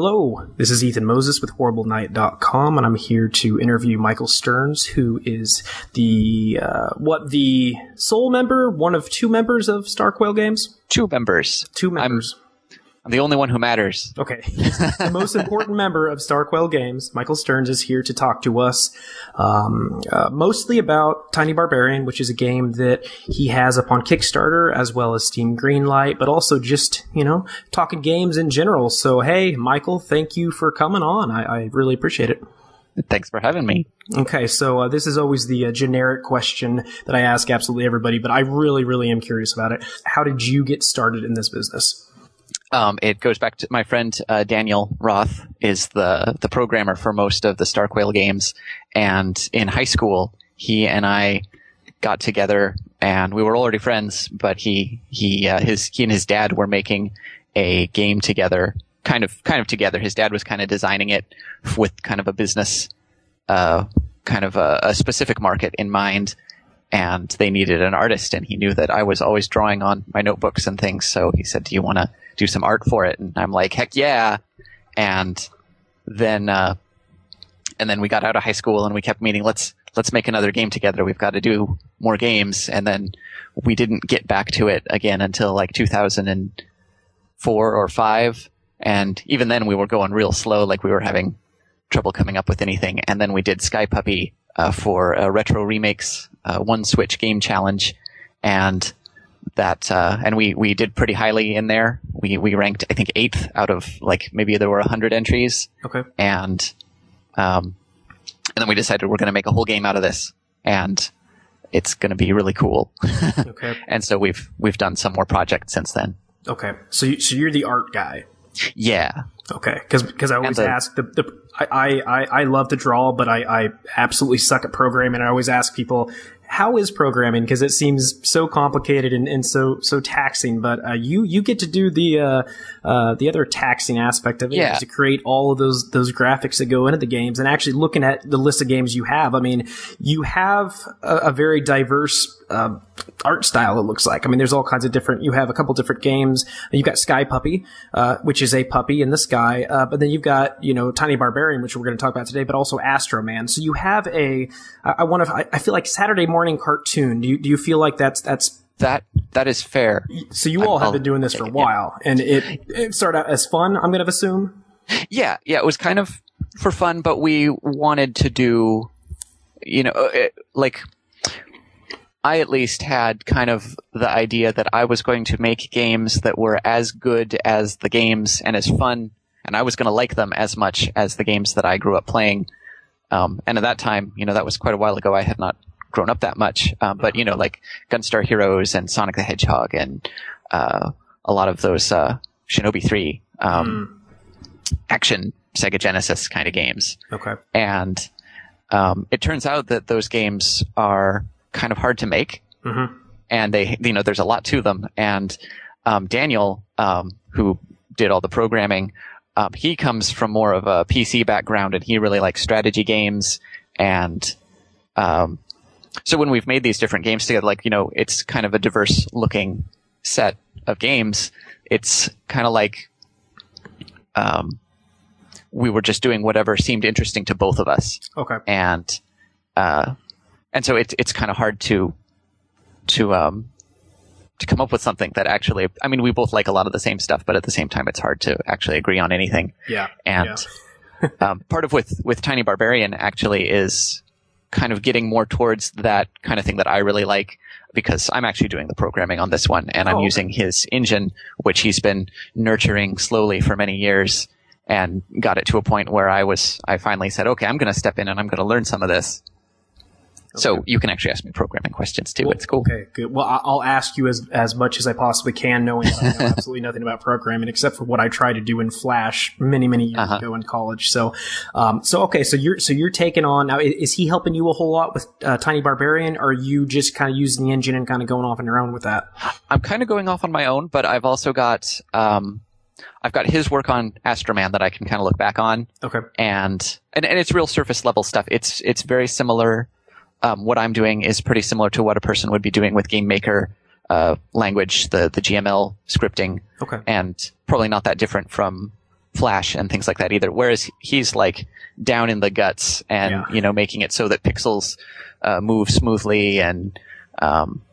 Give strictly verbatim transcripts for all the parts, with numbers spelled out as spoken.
Hello, this is Ethan Moses with horrible night dot com, and I'm here to interview Michael Stearns, who is the, uh, what, the sole member, one of two members of Star Quail Games? Two members. Two members. I'm, I'm the only one who matters. Okay. The most important member of Star Quail Games, Michael Stearns, is here to talk to us um, uh, mostly about Tiny Barbarian, which is a game that he has up on Kickstarter as well as Steam Greenlight, but also just, you know, talking games in general. So, hey, Michael, thank you for coming on. I, I really appreciate it. Thanks for having me. Okay, so uh, this is always the uh, generic question that I ask absolutely everybody, but I really, really am curious about it. How did you get started in this business? Um, it goes back to my friend uh, Daniel Roth is the the programmer for most of the Star Quail games, and in high school he and I got together, and we were already friends. But he he uh, his he and his dad were making a game together, kind of kind of together. His dad was kind of designing it with kind of a business, uh, kind of a, a specific market in mind. And they needed an artist, and he knew that I was always drawing on my notebooks and things. So he said, "Do you want to do some art for it?" And I'm like, "Heck yeah!" And then, uh, and then we got out of high school, and we kept meeting. Let's let's make another game together. We've got to do more games. And then we didn't get back to it again until like two thousand four or five. And even then, we were going real slow. Like we were having trouble coming up with anything. And then we did Sky Puppy uh, for uh, Retro Remakes. Uh, one Switch game challenge, and that uh, and we we did pretty highly in there. We we ranked I think eighth out of like maybe there were a hundred entries. Okay, and um, and then we decided we're going to make a whole game out of this, and it's going to be really cool. Okay, and so we've we've done some more projects since then. Okay, so you, so you're the art guy. Yeah. Okay, because because I always the, ask the, the I, I I love to draw, but I, I absolutely suck at programming. I always ask people, how is programming? Because it seems so complicated and, and so so taxing. But uh, you you get to do the uh, uh, the other taxing aspect of it, yeah. is to create all of those those graphics that go into the games. And actually looking at the list of games you have, I mean, you have a, a very diverse uh, art style. It looks like. I mean, there's all kinds of different. You have a couple different games. You've got Sky Puppy, uh, which is a puppy in the sky, uh, but then you've got you know Tiny Barbarian, which we're going to talk about today, but also Astro Man. So you have a. I, I want to. I, I feel like Saturday morning cartoon. Do you do you feel like that's that's that that is fair? So you all I'm, have I'll, been doing this for a while, yeah. and it it started out as fun. I'm going to assume. Yeah, yeah, it was kind of for fun, but we wanted to do, you know, it, like. I at least had kind of the idea that I was going to make games that were as good as the games and as fun, and I was going to like them as much as the games that I grew up playing. Um, and at that time, you know, that was quite a while ago. I had not grown up that much. Um, but, you know, like Gunstar Heroes and Sonic the Hedgehog and uh, a lot of those uh, Shinobi three um, mm. action Sega Genesis kind of games. Okay. And um, it turns out that those games are kind of hard to make, mm-hmm. and they, you know, there's a lot to them. And um, Daniel, um, who did all the programming, um, he comes from more of a P C background, and he really likes strategy games. And um, so when we've made these different games together, like, you know, it's kind of a diverse looking set of games. It's kind of like um, we were just doing whatever seemed interesting to both of us. Okay. And uh, And so it's it's kind of hard to to um to come up with something that actually, I mean, we both like a lot of the same stuff, but at the same time, it's hard to actually agree on anything. Yeah. And yeah. um, part of with with Tiny Barbarian actually is kind of getting more towards that kind of thing that I really like, because I'm actually doing the programming on this one, and I'm oh, okay. using his engine, which he's been nurturing slowly for many years, and got it to a point where I was I finally said, okay, I'm going to step in and I'm going to learn some of this. Okay. So you can actually ask me programming questions too. Well, it's cool. Okay, good. Well, I'll ask you as as much as I possibly can, knowing that I know absolutely nothing about programming except for what I tried to do in Flash many many years uh-huh. ago in college. So, um, so okay, so you're so you're taking on now. Is he helping you a whole lot with uh, Tiny Barbarian, or are you just kind of using the engine and kind of going off on your own with that? I'm kind of going off on my own, but I've also got um, I've got his work on Astro Man that I can kind of look back on. Okay, and and and it's real surface level stuff. It's it's very similar. Um, what I'm doing is pretty similar to what a person would be doing with GameMaker uh, language, the the G M L scripting, okay, and probably not that different from flash and things like that either. Whereas he's like down in the guts and, Yeah. you know, making it so that pixels uh, move smoothly and um,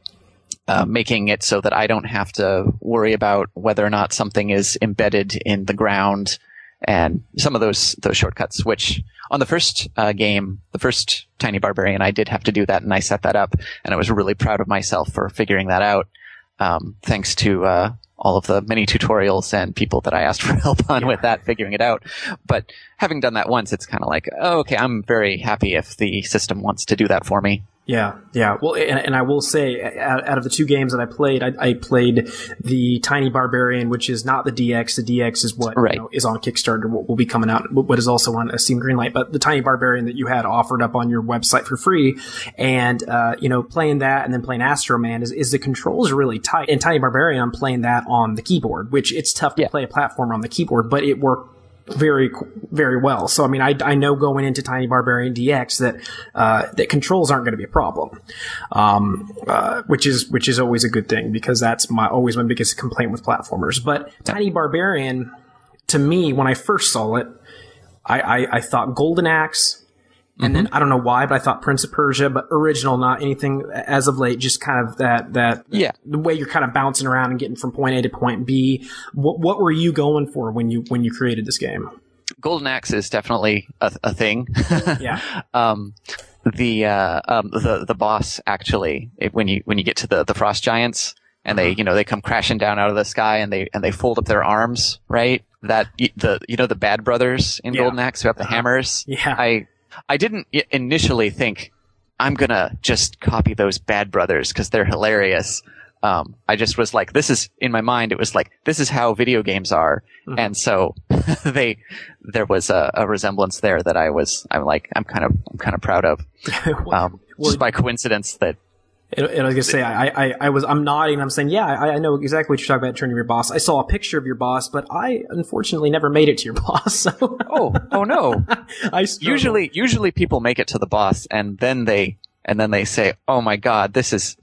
uh, making it so that I don't have to worry about whether or not something is embedded in the ground and some of those those shortcuts, which on the first uh, game, the first Tiny Barbarian, I did have to do that, and I set that up, and I was really proud of myself for figuring that out, um, thanks to uh, all of the many tutorials and people that I asked for help on Yeah. with that, figuring it out. But having done that once, it's kind of like, oh, okay, I'm very happy if the system wants to do that for me. Yeah, yeah. Well, and, and I will say, out, out of the two games that I played, I, I played the Tiny Barbarian, which is not the D X. The D X is what Right. you know, is on Kickstarter, what will be coming out, what is also on Steam Greenlight. But the Tiny Barbarian that you had offered up on your website for free, and uh, you know, playing that and then playing Astro Man is, is the controls are really tight. In Tiny Barbarian, I'm playing that on the keyboard, which it's tough to Yeah. play a platformer on the keyboard, but it worked very, very well. So, I mean, I, I know going into Tiny Barbarian D X that, uh, that controls aren't going to be a problem. Um, uh, which is, which is always a good thing because that's my, always my biggest complaint with platformers. But Tiny Barbarian, to me, when I first saw it, I, I, I thought Golden Axe. And then I don't know why, but I thought Prince of Persia, but original, not anything as of late, just kind of that, that, Yeah. the way you're kind of bouncing around and getting from point A to point B. What, what were you going for when you, when you created this game? Golden Axe is definitely a, a thing. Yeah. um, the, uh, um, the, the boss actually, it, when you, when you get to the, the frost giants and they, you know, they come crashing down out of the sky and they, and they fold up their arms, right? That, the, you know, the Bad Brothers in Yeah. Golden Axe who have the Uh-huh. hammers. Yeah. I, I didn't i- initially think I'm gonna just copy those Bad Brothers because they're hilarious. Um, I just was like, this is in my mind. It was like, this is how video games are, Mhm. and so they, there was a, a resemblance there that I was, I'm like, I'm kind of, I'm kind of proud of, um, Well, just by coincidence that. And, and I was gonna say, I, I, I was, I'm nodding. I'm saying, yeah, I, I know exactly what you're talking about. Turning your boss. I saw a picture of your boss, but I unfortunately never made it to your boss. So Oh, oh no! I struggled. usually, usually people make it to the boss, and then they, and then they say, oh my god, this is,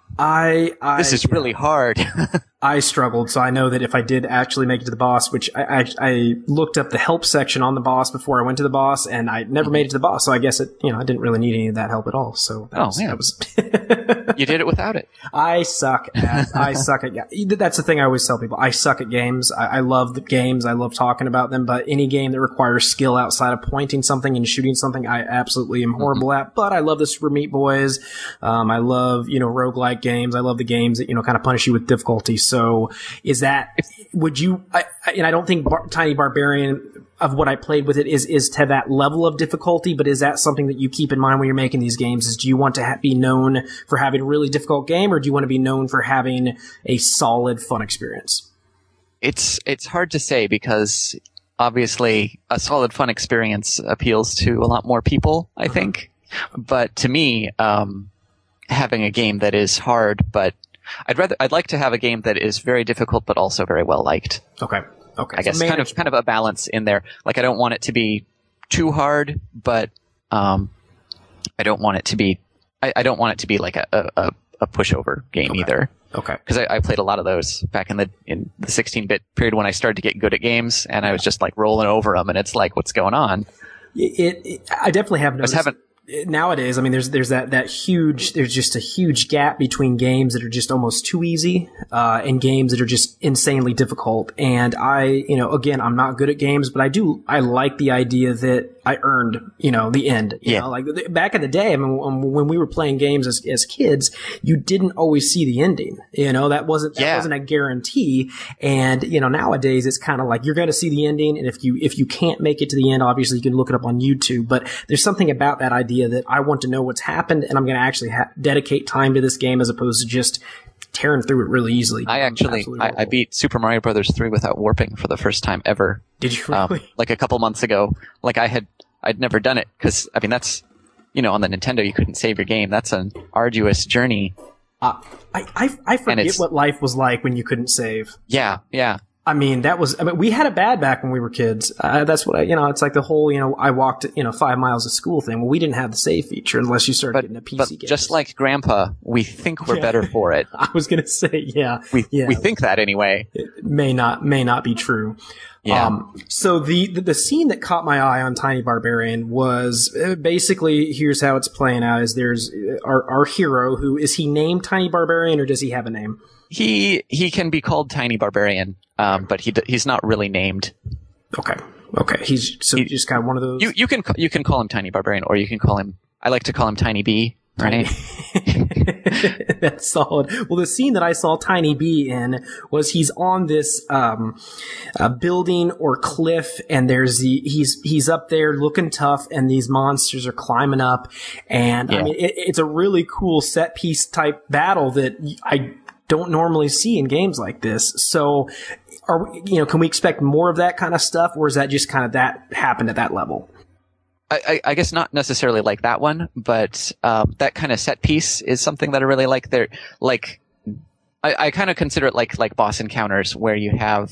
I, I this is really hard. I struggled, so I know that if I did actually make it to the boss, which I, I, I looked up the help section on the boss before I went to the boss, and I never made it to the boss. So I guess it, you know, I didn't really need any of that help at all. So that Oh, was, yeah. that was You did it without it. I suck at, I suck at, yeah, that's the thing I always tell people. I suck at games. I, I love the games. I love talking about them, but any game that requires skill outside of pointing something and shooting something, I absolutely am horrible Mm-hmm. at, but I love the Super Meat Boys. Um, I love, you know, roguelike games. I love the games that, you know, kind of punish you with difficulty. So is that, would you, I, I, and I don't think Bar- Tiny Barbarian of what I played with it is, is to that level of difficulty, but is that something that you keep in mind when you're making these games? Is do you want to ha- be known for having a really difficult game, or do you want to be known for having a solid, fun experience? It's it's hard to say because obviously a solid fun experience appeals to a lot more people, I think. But to me, um, having a game that is hard, but I'd rather I'd like to have a game that is very difficult but also very well liked. Okay. Okay. I guess kind of kind of a balance in there. Like I don't want it to be too hard, but um, I don't want it to be I, I don't want it to be like a a, a pushover game Okay. either. Okay. Because I, I played a lot of those back in the in the sixteen-bit period when I started to get good at games, and I was just like rolling over them, and it's like, what's going on? It, it, I definitely have I was noticed. having Nowadays, I mean, there's there's that that huge there's just a huge gap between games that are just almost too easy uh, and games that are just insanely difficult. And I, you know, again, I'm not good at games, but I do I like the idea that I earned, you know, the end. You Yeah. know, like th- back in the day, I mean, when when we were playing games as as kids, you didn't always see the ending. You know, that wasn't that Yeah. wasn't a guarantee. And you know, nowadays it's kind of like you're going to see the ending, and if you if you can't make it to the end, obviously you can look it up on YouTube. But there's something about that idea that I want to know what's happened, and I'm going to actually ha- dedicate time to this game as opposed to just tearing through it really easily. I Um, actually absolutely I, I horrible. beat Super Mario Brothers three without warping for the first time ever. Did you Um, really? like a couple months ago. Like I had I'd never done it because I mean that's you know on the Nintendo you couldn't save your game. That's an arduous journey. Uh, I, I I forget it's- what life was like when you couldn't save. Yeah, yeah. I mean, that was, I mean, we had it bad back when we were kids. Uh, that's what I, you know, it's like the whole, you know, I walked, you know, five miles to school thing. Well, we didn't have the save feature unless you started But, getting a P but C game. just like Grandpa, we think we're Yeah. better for it. I was going to say, yeah, We yeah, we think that anyway. it may not, may not be true. Yeah. Um, so the, the, the scene that caught my eye on Tiny Barbarian was uh, basically, here's how it's playing out, is there's our, our hero who, is he named Tiny Barbarian or does he have a name? He, he can be called Tiny Barbarian, um, but he, he's not really named. Okay. Okay. He's so he, just kind of one of those. You, you can, you can call him Tiny Barbarian, or you can call him, I like to call him Tiny B. Right. That's solid. Well, the scene that I saw Tiny B in was he's on this um, uh, building or cliff, and there's the he's he's up there looking tough, and these monsters are climbing up, and yeah. I mean it, it's a really cool set piece type battle that I don't normally see in games like this. So, are we, you know, can we expect more of that kind of stuff, or is that just kind of that happened at that level? I, I guess not necessarily like that one, but um, that kind of set piece is something that I really like. There, like, I, I kind of consider it like like boss encounters where you have,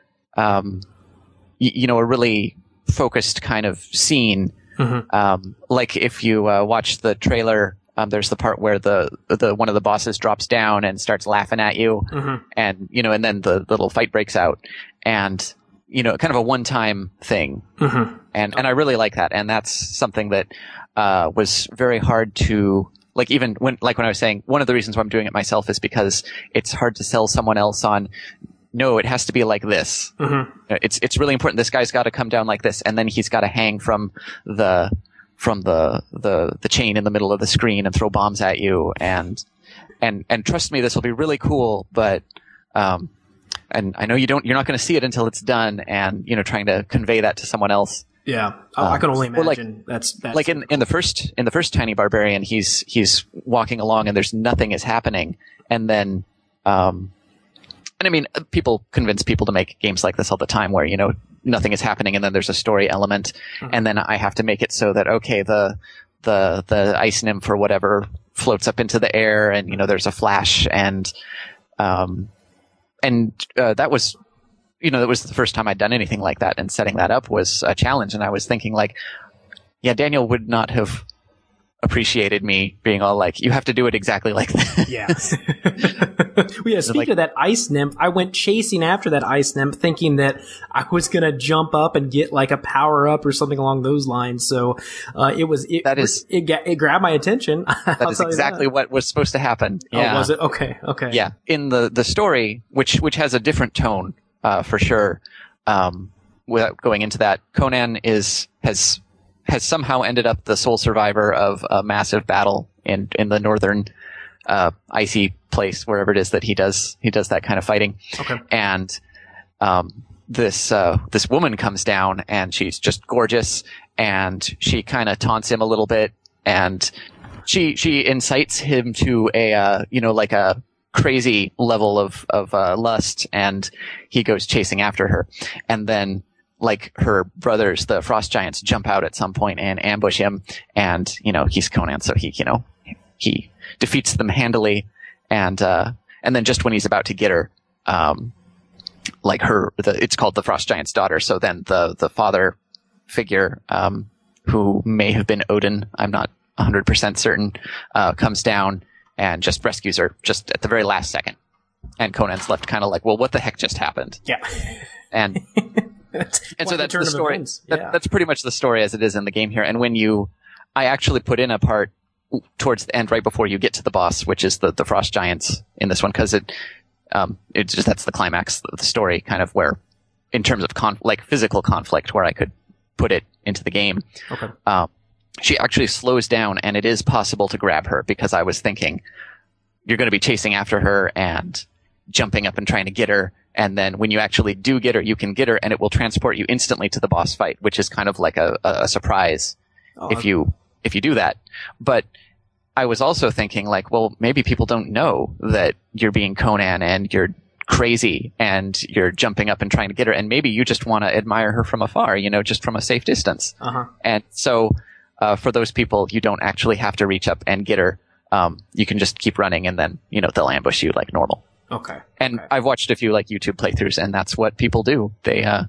um, y- you know, a really focused kind of scene. Mm-hmm. Um, like if you uh, watch the trailer, um, there's the part where the the one of the bosses drops down and starts laughing at you, mm-hmm. and you know, and then the, the little fight breaks out, and you know, kind of a one-time thing. Mm-hmm. And, and I really like that. And that's something that, uh, was very hard to, like, even when, like when I was saying, one of the reasons why I'm doing it myself is because it's hard to sell someone else on, no, it has to be like this. Mm-hmm. It's, it's really important. This guy's got to come down like this. And then he's got to hang from the, from the, the, the chain in the middle of the screen and throw bombs at you. And, and, and trust me, this will be really cool, but, um, and I know you don't, you're not going to see it until it's done, and, you know, trying to convey that to someone else. Yeah. Oh, um, I can only imagine. Like, that's, that's like in, in the first, in the first Tiny Barbarian, he's, he's walking along and there's nothing is happening. And then, um, and I mean, people convince people to make games like this all the time where, you know, nothing is happening and then there's a story element. Mm-hmm. And then I have to make it so that, okay, the, the, the ice nymph or whatever floats up into the air and, you know, there's a flash and, um, And uh, that was, you know, that was the first time I'd done anything like that, and setting that up was a challenge. And I was thinking, like, yeah, Daniel would not have appreciated me being all like, you have to do it exactly like that. Yeah. Well, yeah, speaking like, of that ice nymph, I went chasing after that ice nymph thinking that I was going to jump up and get like a power up or something along those lines. So uh, it was, it, that is, it, it, it grabbed my attention. That is exactly that. What was supposed to happen. Yeah. Oh, was it? Okay. Okay. Yeah. In the, the story, which, which has a different tone, uh, for sure. Um, without going into that, Conan is, has, has somehow ended up the sole survivor of a massive battle in, in the northern, uh, icy place, wherever it is that he does, he does that kind of fighting. Okay. And, um, this, uh, this woman comes down and she's just gorgeous and she kind of taunts him a little bit and she, she incites him to a, uh, you know, like a crazy level of, of, uh, lust, and he goes chasing after her. And then, like, her brothers, the frost giants, jump out at some point and ambush him. And, you know, he's Conan, so he, you know, he defeats them handily. And, uh, and then just when he's about to get her, um, like her, the, it's called the frost giant's daughter. So then the, the father figure, um, who may have been Odin, I'm not one hundred percent certain, uh, comes down and just rescues her just at the very last second. And Conan's left kind of like, well, what the heck just happened? Yeah. And, and so that's the story. Yeah. That, that's pretty much the story as it is in the game here. And when you, I actually put in a part towards the end, right before you get to the boss, which is the, the frost giants in this one, because it, um, it's just, that's the climax of the story, kind of where, in terms of conf- like physical conflict, where I could put it into the game. Okay. Um, she actually slows down, and it is possible to grab her, because I was thinking you're going to be chasing after her and jumping up and trying to get her. And then when you actually do get her, you can get her and it will transport you instantly to the boss fight, which is kind of like a, a surprise oh, if you, if you do that. But I was also thinking, like, well, maybe people don't know that you're being Conan and you're crazy and you're jumping up and trying to get her. And maybe you just want to admire her from afar, you know, just from a safe distance. Uh-huh. And so, uh, for those people, you don't actually have to reach up and get her. Um, you can just keep running and then, you know, they'll ambush you like normal. Okay. And okay. I've watched a few like YouTube playthroughs, and that's what people do. They, uh,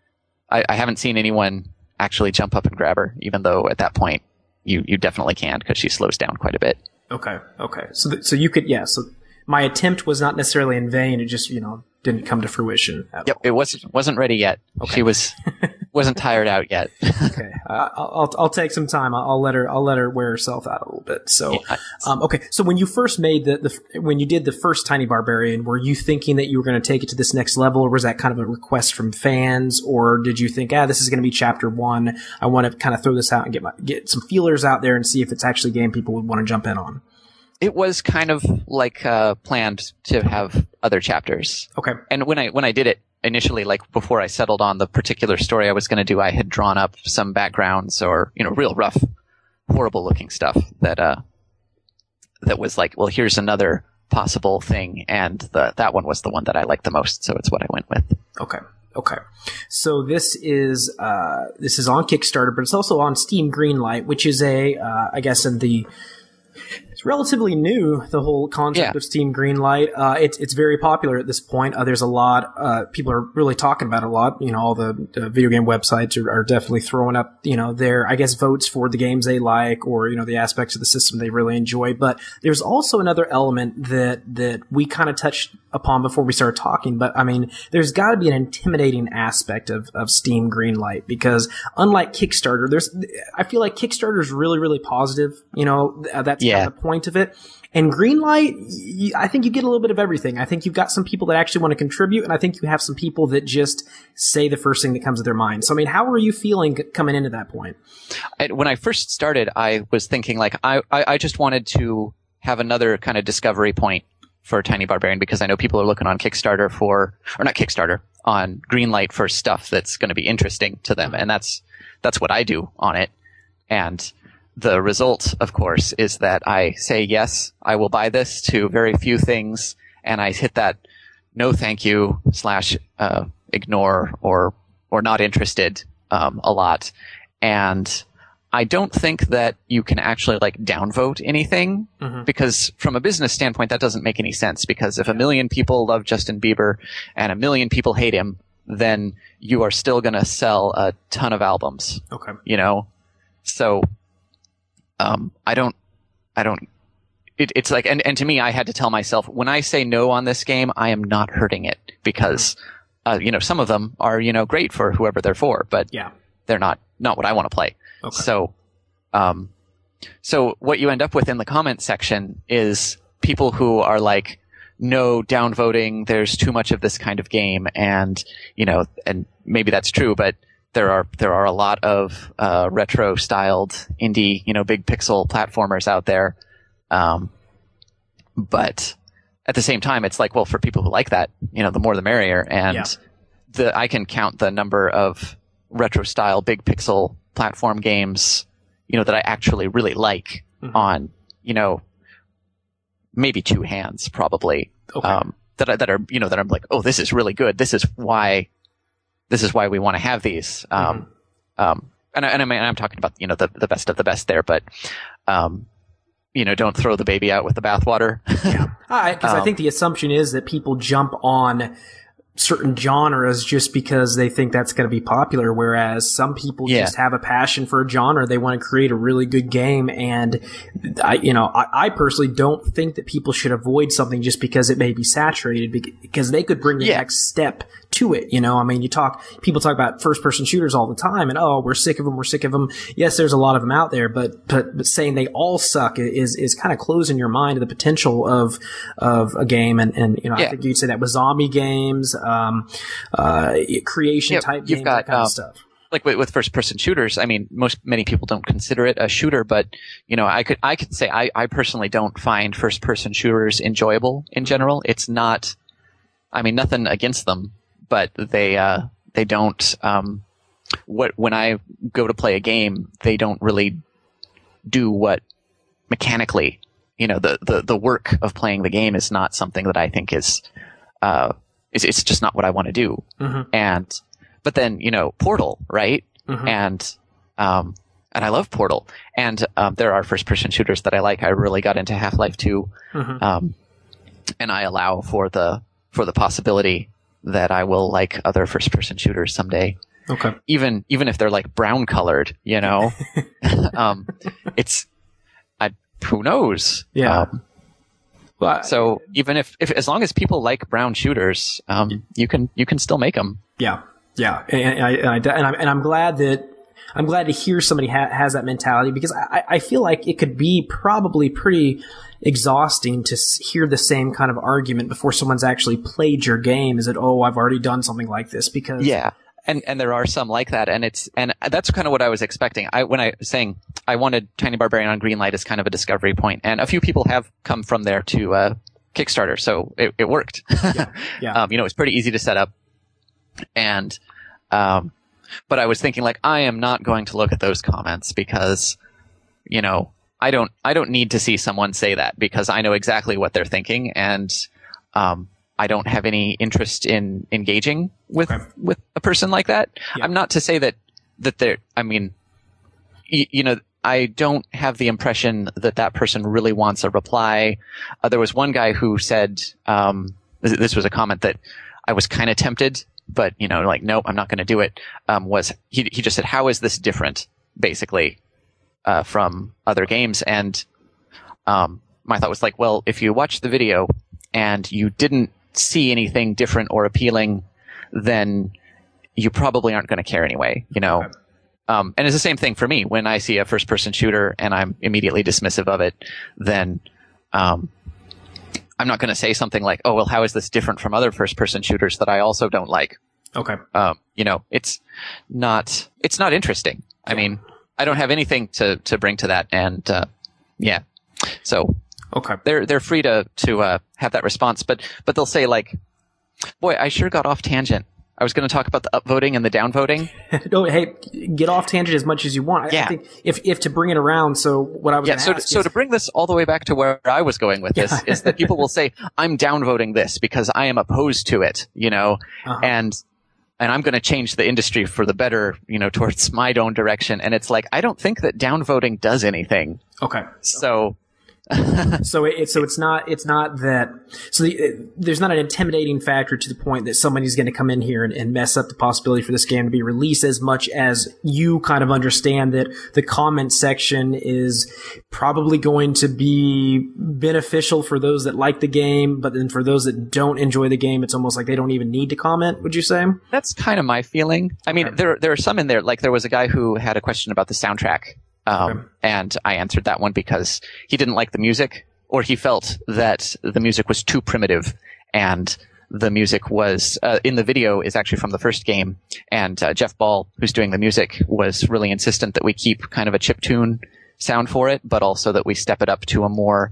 I, I haven't seen anyone actually jump up and grab her, even though at that point you, you definitely can, because she slows down quite a bit. Okay. Okay. So, th- so you could, yeah. So my attempt was not necessarily in vain. It just, you know, didn't come to fruition. At yep, all. it wasn't wasn't ready yet. Okay. She was wasn't tired out yet. Okay, uh, I'll I'll take some time. I'll, I'll let her I'll let her wear herself out a little bit. So, yeah. um, okay. So when you first made the, the when you did the first Tiny Barbarian, were you thinking that you were going to take it to this next level, or was that kind of a request from fans, or did you think, ah, this is going to be chapter one? I want to kind of throw this out and get my, get some feelers out there and see if it's actually a game people would want to jump in on. It was kind of like uh, planned to have other chapters. Okay. And when I when I did it initially, like before I settled on the particular story I was going to do, I had drawn up some backgrounds or, you know, real rough, horrible looking stuff that uh that was like, well, here's another possible thing, and the that one was the one that I liked the most, so it's what I went with. Okay. Okay. So this is uh this is on Kickstarter, but it's also on Steam Greenlight, which is a uh I guess in the It's relatively new, the whole concept yeah. of Steam Greenlight. Uh, it's it's very popular at this point. Uh, there's a lot. Uh, people are really talking about it a lot. You know, all the uh, video game websites are, are definitely throwing up, you know, their, I guess, votes for the games they like, or, you know, the aspects of the system they really enjoy. But there's also another element that that we kind of touched upon before we started talking. But I mean, there's got to be an intimidating aspect of of Steam Greenlight, because unlike Kickstarter, there's I feel like Kickstarter is really really positive. You know, that's yeah. kind of the point of it. And Greenlight, y- I think you get a little bit of everything. I think you've got some people that actually want to contribute, and I think you have some people that just say the first thing that comes to their mind. So, I mean, how were you feeling coming into that point? I, when I first started, I was thinking, like, I, I, I just wanted to have another kind of discovery point for Tiny Barbarian, because I know people are looking on Kickstarter for, or not Kickstarter, on Greenlight for stuff that's going to be interesting to them. And that's, that's what I do on it. And the result, of course, is that I say, yes, I will buy this to very few things, and I hit that no thank you slash uh, ignore or or not interested um, a lot. And I don't think that you can actually like downvote anything, mm-hmm. because from a business standpoint, that doesn't make any sense, because if a million people love Justin Bieber and a million people hate him, then you are still going to sell a ton of albums. Okay. You know? So Um, I don't, I don't, it, it's like, and, and to me, I had to tell myself, when I say no on this game, I am not hurting it, because, uh, you know, some of them are, you know, great for whoever they're for, but yeah. they're not, not what I want to play. Okay. So, um, so what you end up with in the comment section is people who are like, no, downvoting, there's too much of this kind of game. And, you know, and maybe that's true, but There are there are a lot of uh, retro styled indie, you know, big pixel platformers out there, um, but at the same time, it's like, well, for people who like that, you know, the more the merrier. And yeah. the I can count the number of retro style big pixel platform games, you know, that I actually really like mm-hmm. on, you know, maybe two hands probably. Okay. Um, that that are you know that I'm like, oh, this is really good. This is why. This is why we want to have these. Um, mm-hmm. um, and, I, and I mean, I'm talking about, you know, the, the best of the best there, but, um, you know, don't throw the baby out with the bathwater. Yeah. Because um, I think the assumption is that people jump on certain genres just because they think that's going to be popular, whereas some people yeah. just have a passion for a genre. They want to create a really good game, and I, you know, I, I personally don't think that people should avoid something just because it may be saturated, because they could bring the yeah. next step to it. You know, I mean, you talk, people talk about first-person shooters all the time, and oh, we're sick of them, we're sick of them. Yes, there's a lot of them out there, but but, but saying they all suck is is kind of closing your mind to the potential of of a game, and and you know, yeah. I think you'd say that with zombie games. Um, uh, creation yep, type you've games, got, that kind um, of stuff. Like with, with first person shooters, I mean, most, many people don't consider it a shooter, but, you know, I could, I could say I, I personally don't find first person shooters enjoyable in general. It's not, I mean, nothing against them, but they, uh, they don't, um, what, when I go to play a game, they don't really do what mechanically, you know, the, the, the work of playing the game is not something that I think is, uh, It's, it's just not what I want to do. Mm-hmm. And, but then, you know, Portal, right? Mm-hmm. And, um, and I love Portal. And, um, there are first person shooters that I like. I really got into Half-Life two. Mm-hmm. Um, and I allow for the, for the possibility that I will like other first person shooters someday. Okay. Even, even if they're like brown colored, you know, um, it's, I, who knows? Yeah. Um, Well, so even if, if as long as people like brown shooters, um, you can you can still make them. Yeah, yeah, and, and, I, and, I, and, I'm, and I'm glad that I'm glad to hear somebody ha- has that mentality, because I, I feel like it could be probably pretty exhausting to hear the same kind of argument before someone's actually played your game. Is that, oh, I've already done something like this? Because yeah. And and there are some like that, and it's and that's kind of what I was expecting. I when I was saying I wanted Tiny Barbarian on Greenlight as kind of a discovery point, and a few people have come from there to uh, Kickstarter, so it, it worked. Yeah, yeah. um, you know, it's pretty easy to set up, and um, but I was thinking, like, I am not going to look at those comments because, you know, I don't I don't need to see someone say that, because I know exactly what they're thinking, and um. I don't have any interest in engaging with okay. with a person like that. Yeah. I'm not to say that that they're. I mean, y- you know, I don't have the impression that that person really wants a reply. Uh, there was one guy who said, um, this, this was a comment that I was kind of tempted, but you know, like, nope, I'm not going to do it. Um, was he? He just said, "How is this different?" Basically, uh, from other games, and um, my thought was like, well, if you watch the video and you didn't see anything different or appealing, then you probably aren't going to care anyway, you know? Okay. Um, and it's the same thing for me. When I see a first person shooter and I'm immediately dismissive of it, then, um, I'm not going to say something like, oh, well, how is this different from other first person shooters that I also don't like? Okay. Um, you know, it's not, it's not interesting. I mean, I don't have anything to, to bring to that. And, uh, yeah. So, okay. They're they're free to to uh, have that response, but but they'll say, like, "Boy, I sure got off tangent. I was going to talk about the upvoting and the downvoting." No, hey, get off tangent as much as you want. I, yeah. I think if if to bring it around, so what I was yeah. going So to ask so is, to bring this all the way back to where I was going with this Yeah. is that people will say, "I'm downvoting this because I am opposed to it," you know, Uh-huh. and and I'm going to change the industry for the better, you know, towards my own direction. And it's like, I don't think that downvoting does anything. okay. So. So it, so it's not it's not that so the, it, there's not an intimidating factor to the point that somebody's going to come in here and, and mess up the possibility for this game to be released, as much as you kind of understand that the comment section is probably going to be beneficial for those that like the game, but then for those that don't enjoy the game, it's almost like they don't even need to comment. Would you say? That's kind of my feeling. I mean, Okay. there there are some in there. Like there was a guy who had a question about the soundtrack. Um, Okay. and I answered that one because he didn't like the music, or he felt that the music was too primitive, and the music was, uh, in the video is actually from the first game, and uh, Jeff Ball, who's doing the music, was really insistent that we keep kind of a chiptune sound for it, but also that we step it up to a more,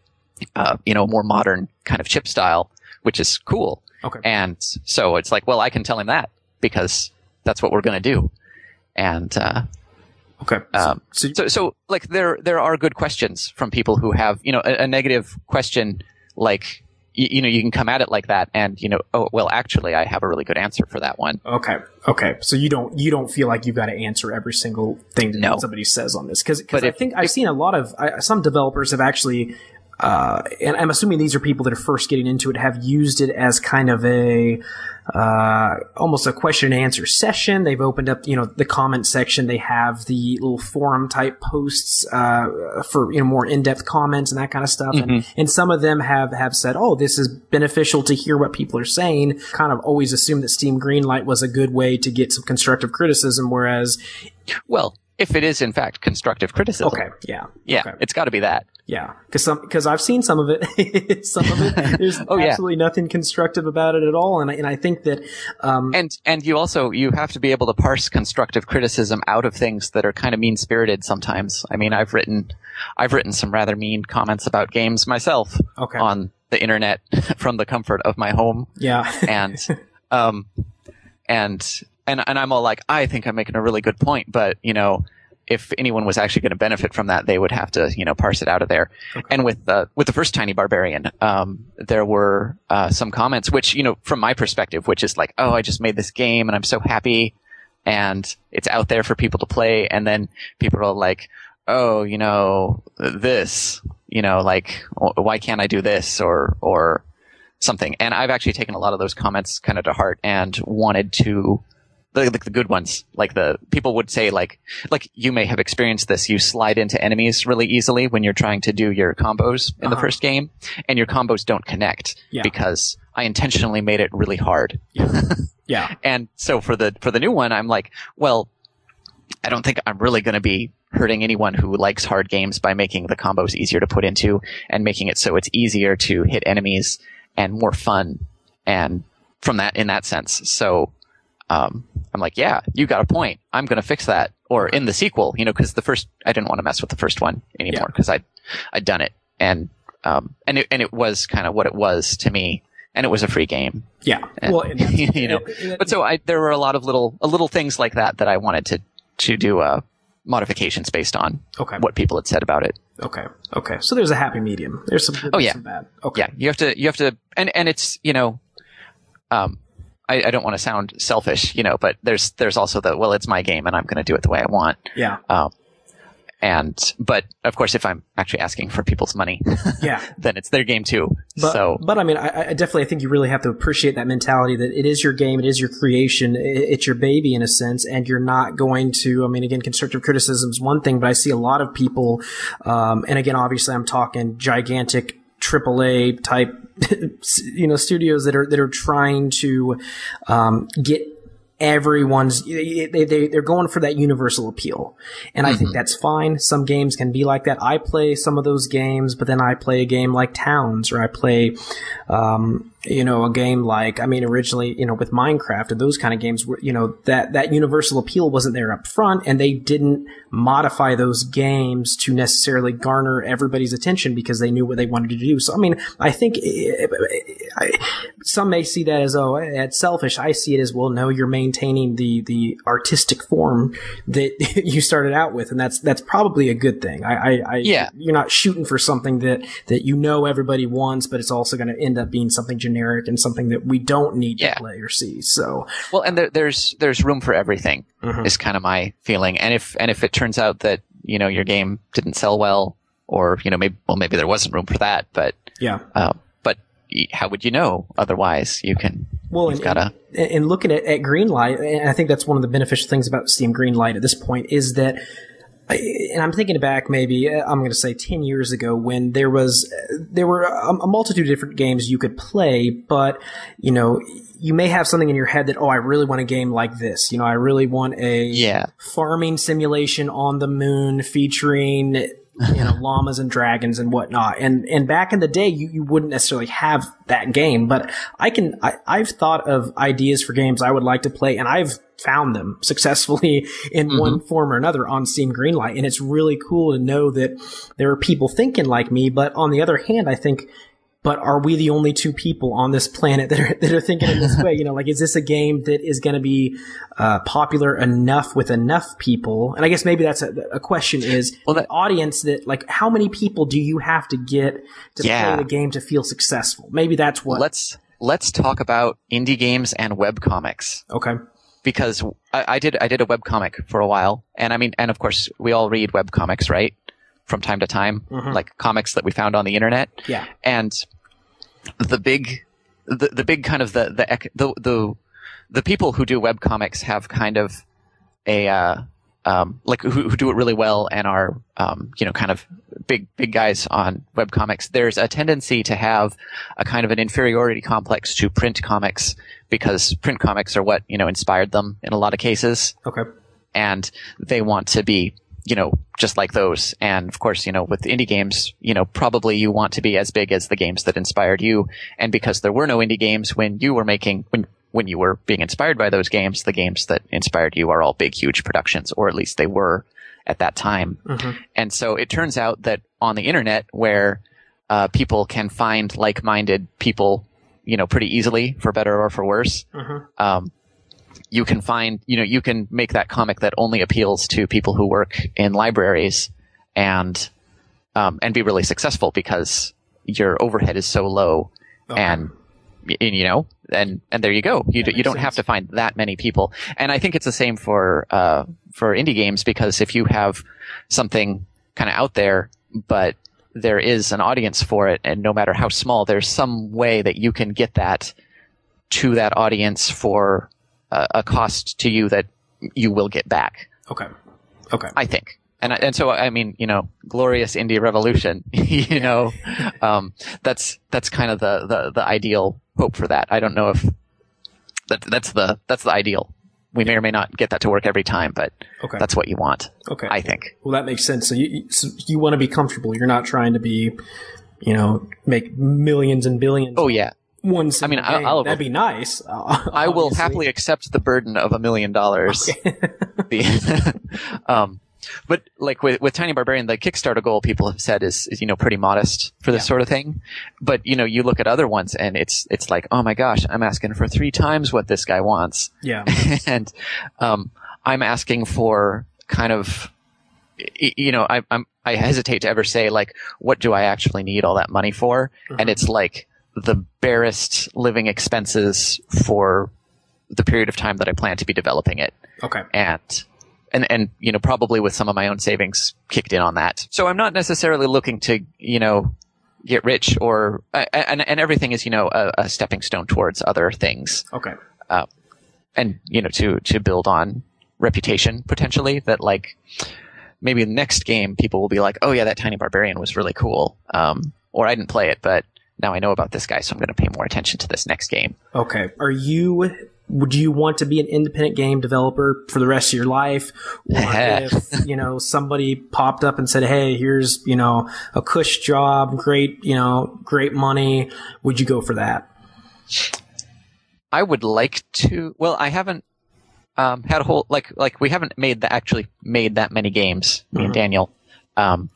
uh, you know, more modern kind of chip style, which is cool. Okay. And so it's like, well, I can tell him that because that's what we're going to do. And, uh, Okay. Um, so, so, so, like, there, there are good questions from people who have, you know, a, a negative question, like, y- you know, you can come at it like that, and, you know, oh, well, actually, I have a really good answer for that one. okay. Okay. So you don't you don't feel like you've got to answer every single thing that No. somebody says on this, because But I if- think I've seen a lot of I, some developers have actually. Uh, and I'm assuming these are people that are first getting into it, have used it as kind of a, uh, almost a question and answer session. They've opened up, you know, the comment section. They have the little forum type posts, uh, for, you know, more in-depth comments and that kind of stuff. Mm-hmm. And, and some of them have, have said, oh, this is beneficial to hear what people are saying. Kind of always assumed that Steam Greenlight was a good way to get some constructive criticism, whereas, Well, if it is, in fact, constructive criticism. okay, yeah. Yeah, Okay. it's got to be that. Yeah, because some because I've seen some of it. Some of it, there's Oh, yeah. absolutely nothing constructive about it at all, and I, and I think that um, And and you also you have to be able to parse constructive criticism out of things that are kind of mean spirited sometimes. I mean, I've written I've written some rather mean comments about games myself Okay. on the internet from the comfort of my home. yeah, and um and and and I'm all like, I think I'm making a really good point, but you know, if anyone was actually going to benefit from that, they would have to, you know, parse it out of there. Okay. And with the with the first Tiny Barbarian, um, there were uh, some comments, which, you know, from my perspective, which is like, oh, I just made this game and I'm so happy, and it's out there for people to play, and then people are like, oh, you know, this, you know, like, why can't I do this, or or something. And I've actually taken a lot of those comments kind of to heart and wanted to the, the the good ones. Like the people would say, like like you may have experienced this. You slide into enemies really easily when you're trying to do your combos in uh-huh. the first game, and your combos don't connect yeah. because I intentionally made it really hard. Yeah. yeah. And so for the for the new one, I'm like, well, I don't think I'm really going to be hurting anyone who likes hard games by making the combos easier to put into and making it so it's easier to hit enemies and more fun. And from that, in that sense, so. Um, I'm like, yeah, you got a point. I'm going to fix that. Or in the sequel, you know, because the first, I didn't want to mess with the first one anymore because yeah. I'd, I'd done it. And, um, and it, and it was kind of what it was to me. And it was a free game. Yeah. And, well, you know, but so I, there were a lot of little, uh, little things like that that I wanted to, to do, uh, modifications based on okay. what people had said about it. Okay. Okay. So there's a happy medium. There's some good, oh, yeah. some bad. Okay. Yeah. You have to, you have to, and, and it's, you know, um, I, I don't want to sound selfish, you know, but there's there's also the, well, it's my game and I'm going to do it the way I want. Yeah. Um, and but of course, if I'm actually asking for people's money, yeah, then it's their game too. But, so, but I mean, I, I definitely I think you really have to appreciate that mentality that it is your game, it is your creation, it, it's your baby in a sense, and you're not going to. I mean, again, constructive criticism is one thing, but I see a lot of people, um, and again, obviously, I'm talking gigantic triple A type, you know, studios that are that are trying to um, get everyone's. They, they they're going for that universal appeal, and I mm-hmm. think that's fine. Some games can be like that. I play some of those games, but then I play a game like Towns, or I play, um, you know, a game like I mean, originally, you know, with Minecraft and those kind of games, where you know that that universal appeal wasn't there up front, and they didn't modify those games to necessarily garner everybody's attention because they knew what they wanted to do. So, I mean, I think I, some may see that as, oh, it's selfish. I see it as, well, no, you're maintaining the, the artistic form that you started out with. And that's, that's probably a good thing. I, I, I yeah. You're not shooting for something that, that you know everybody wants, but it's also going to end up being something generic and something that we don't need yeah. to play or see. So, well, and there, there's, there's room for everything mm-hmm. is kind of my feeling. And if, and if it turns out that, you know, your game didn't sell well, or, you know, maybe, well, maybe there wasn't room for that, but, yeah. Uh, but how would you know otherwise? You can, well, you've and, gotta, and, and looking at, at Greenlight, and I think that's one of the beneficial things about Steam Greenlight at this point is that, and I'm thinking back maybe, I'm going to say ten years ago when there was, there were a, a multitude of different games you could play, but, you know, you may have something in your head that, oh, I really want a game like this. You know, I really want a yeah. farming simulation on the moon featuring, you know, llamas and dragons and whatnot. And, and back in the day, you, you wouldn't necessarily have that game, but I can, I, I've thought of ideas for games I would like to play, and I've found them successfully in mm-hmm. one form or another on Steam Greenlight. And it's really cool to know that there are people thinking like me. But on the other hand, I think, but are we the only two people on this planet that are, that are thinking in this way? You know, like, is this a game that is going to be, uh, popular enough with enough people? And I guess maybe that's a, a question is, well, that, the audience that, like, how many people do you have to get to yeah. play the game to feel successful? Maybe that's what. Let's, let's talk about indie games and webcomics. Okay. Because I, I did, I did a webcomic for a while. And I mean, and of course, we all read webcomics, right? From time to time, mm-hmm. like comics that we found on the internet. Yeah. And the big, the, the big kind of the, the, the, the, the people who do webcomics have kind of a, uh, um, like who, who do it really well and are, um, you know, kind of big, big guys on webcomics. There's a tendency to have a kind of an inferiority complex to print comics because print comics are what, you know, inspired them in a lot of cases. Okay. And they want to be, you know, just like those. And of course, you know, with indie games, you know, probably you want to be as big as the games that inspired you. And because there were no indie games when you were making, when, when you were being inspired by those games, the games that inspired you are all big, huge productions, or at least they were at that time. Mm-hmm. And so it turns out that on the internet where, uh, people can find like-minded people, you know, pretty easily, for better or for worse, mm-hmm. um, you can find, you know, you can make that comic that only appeals to people who work in libraries and, um, and be really successful because your overhead is so low. Okay. And, and, you know, and, and there you go. You, do, you don't sense. have to find that many people. And I think it's the same for, uh, for indie games, because if you have something kind of out there, but there is an audience for it, and no matter how small, there's some way that you can get that to that audience for a, a cost to you that you will get back. Okay. Okay. I think. And and so, I mean, you know, glorious indie revolution, you know, um, that's, that's kind of the, the, the ideal hope for that. I don't know if that, that's the, that's the ideal. We may or may not get that to work every time, but okay. That's what you want. Okay. I think. Well, that makes sense. So you, so you want to be comfortable. You're not trying to be, you know, make millions and billions. Oh, yeah. One I mean, I'll, I'll, that'd be nice. Uh, I will happily accept the burden of a million dollars. Okay. the, um, But like with, with Tiny Barbarian, the Kickstarter goal people have said is, is you know, pretty modest for this yeah. sort of thing. But, you know, you look at other ones and it's, it's like, oh my gosh, I'm asking for three times what this guy wants. Yeah. and, um, I'm asking for kind of, you know, I, I'm, I hesitate to ever say like, what do I actually need all that money for? Mm-hmm. And it's like the barest living expenses for the period of time that I plan to be developing it. Okay. And, And, and, you know, probably with some of my own savings kicked in on that. So I'm not necessarily looking to, you know, get rich or, and, and everything is, you know, a, a stepping stone towards other things. Okay. Uh, and, you know, to, to build on reputation potentially that like maybe the next game people will be like, oh yeah, that Tiny Barbarian was really cool. Um, or I didn't play it, but now I know about this guy, so I'm going to pay more attention to this next game. Okay. Are you... Would you want to be an independent game developer for the rest of your life? Or if, you know, somebody popped up and said, hey, here's, you know, a cush job, great, you know, great money. Would you go for that? I would like to. Well, I haven't um, had a whole, like, like we haven't made the, actually made that many games, me mm-hmm. and Daniel. Um,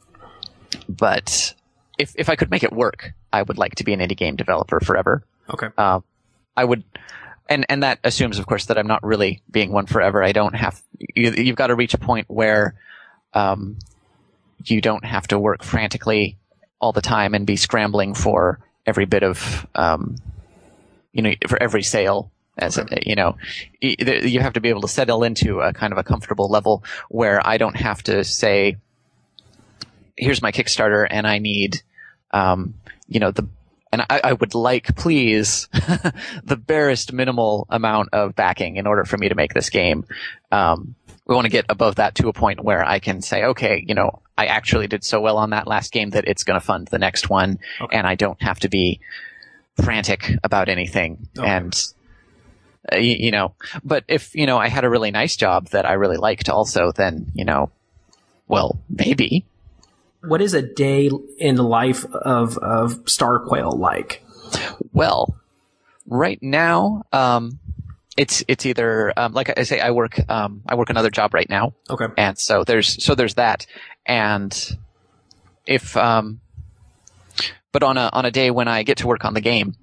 but if, if I could make it work, I would like to be an indie game developer forever. Okay. Uh, I would. And and that assumes, of course, that I'm not really being one forever. I don't have. You, you've got to reach a point where um, you don't have to work frantically all the time and be scrambling for every bit of, um, you know, for every sale. As okay. a, you know, you have to be able to settle into a kind of a comfortable level where I don't have to say, "Here's my Kickstarter, and I need, um, you know, the." And I, I would like, please, the barest minimal amount of backing in order for me to make this game. Um, we want to get above that to a point where I can say, okay, you know, I actually did so well on that last game that it's going to fund the next one, okay. and I don't have to be frantic about anything. Okay. And, uh, you, you know, but if, you know, I had a really nice job that I really liked also, then, you know, well, maybe. What is a day in the life of, of Starquail like? Well, right now, um, it's, it's either, um, like I say, I work, um, I work another job right now. Okay. And so there's, so there's that. And if, um, but on a, on a day when I get to work on the game,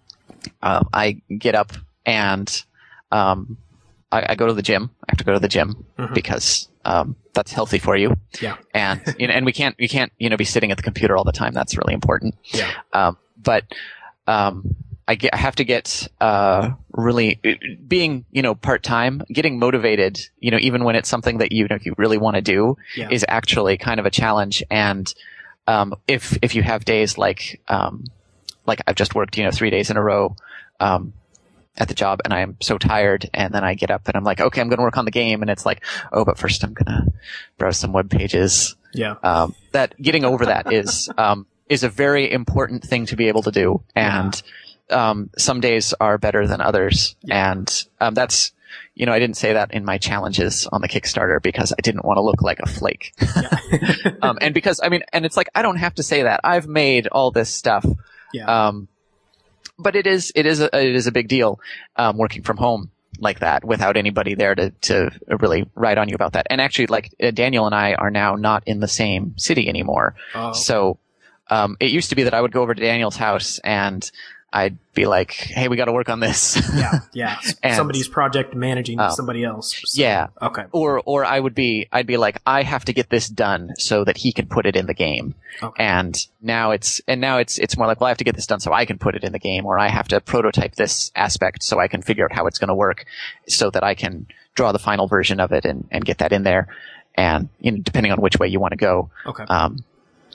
uh, I get up and, um, I, I go to the gym. I have to go to the gym mm-hmm. because, um, that's healthy for you. Yeah. And, you know, and we can't, we can't, you know, be sitting at the computer all the time. That's really important. Yeah. Um, but, um, I, get, I have to get, uh, really being, you know, part-time, getting motivated, you know, even when it's something that you know, you really want to do yeah. is actually kind of a challenge. And, um, if, if you have days like, um, like I've just worked, you know, three days in a row, um, at the job and I am so tired and then I get up and I'm like, okay, I'm going to work on the game. And it's like, oh, but first I'm going to browse some web pages. Yeah. Um, that getting over that is, um, is a very important thing to be able to do. And, yeah. um, some days are better than others. Yeah. And, um, that's, you know, I didn't say that in my challenges on the Kickstarter because I didn't want to look like a flake. Yeah. um, and because, I mean, and it's like, I don't have to say that. I've made all this stuff. Yeah. Um, But it is, it is a, it is a big deal, um, working from home like that without anybody there to, to really write on you about that. And actually, like, uh, Daniel and I are now not in the same city anymore. Oh, okay. So, um, it used to be that I would go over to Daniel's house and I'd be like, hey, we got to work on this. Yeah, yeah. And, somebody's project managing uh, somebody else. So, yeah. Okay. Or, or I would be, I'd be like, I have to get this done so that he can put it in the game. Okay. And now it's, and now it's, it's more like, well, I have to get this done so I can put it in the game, or I have to prototype this aspect so I can figure out how it's going to work so that I can draw the final version of it and, and get that in there. And, you know, depending on which way you want to go. Okay. Um,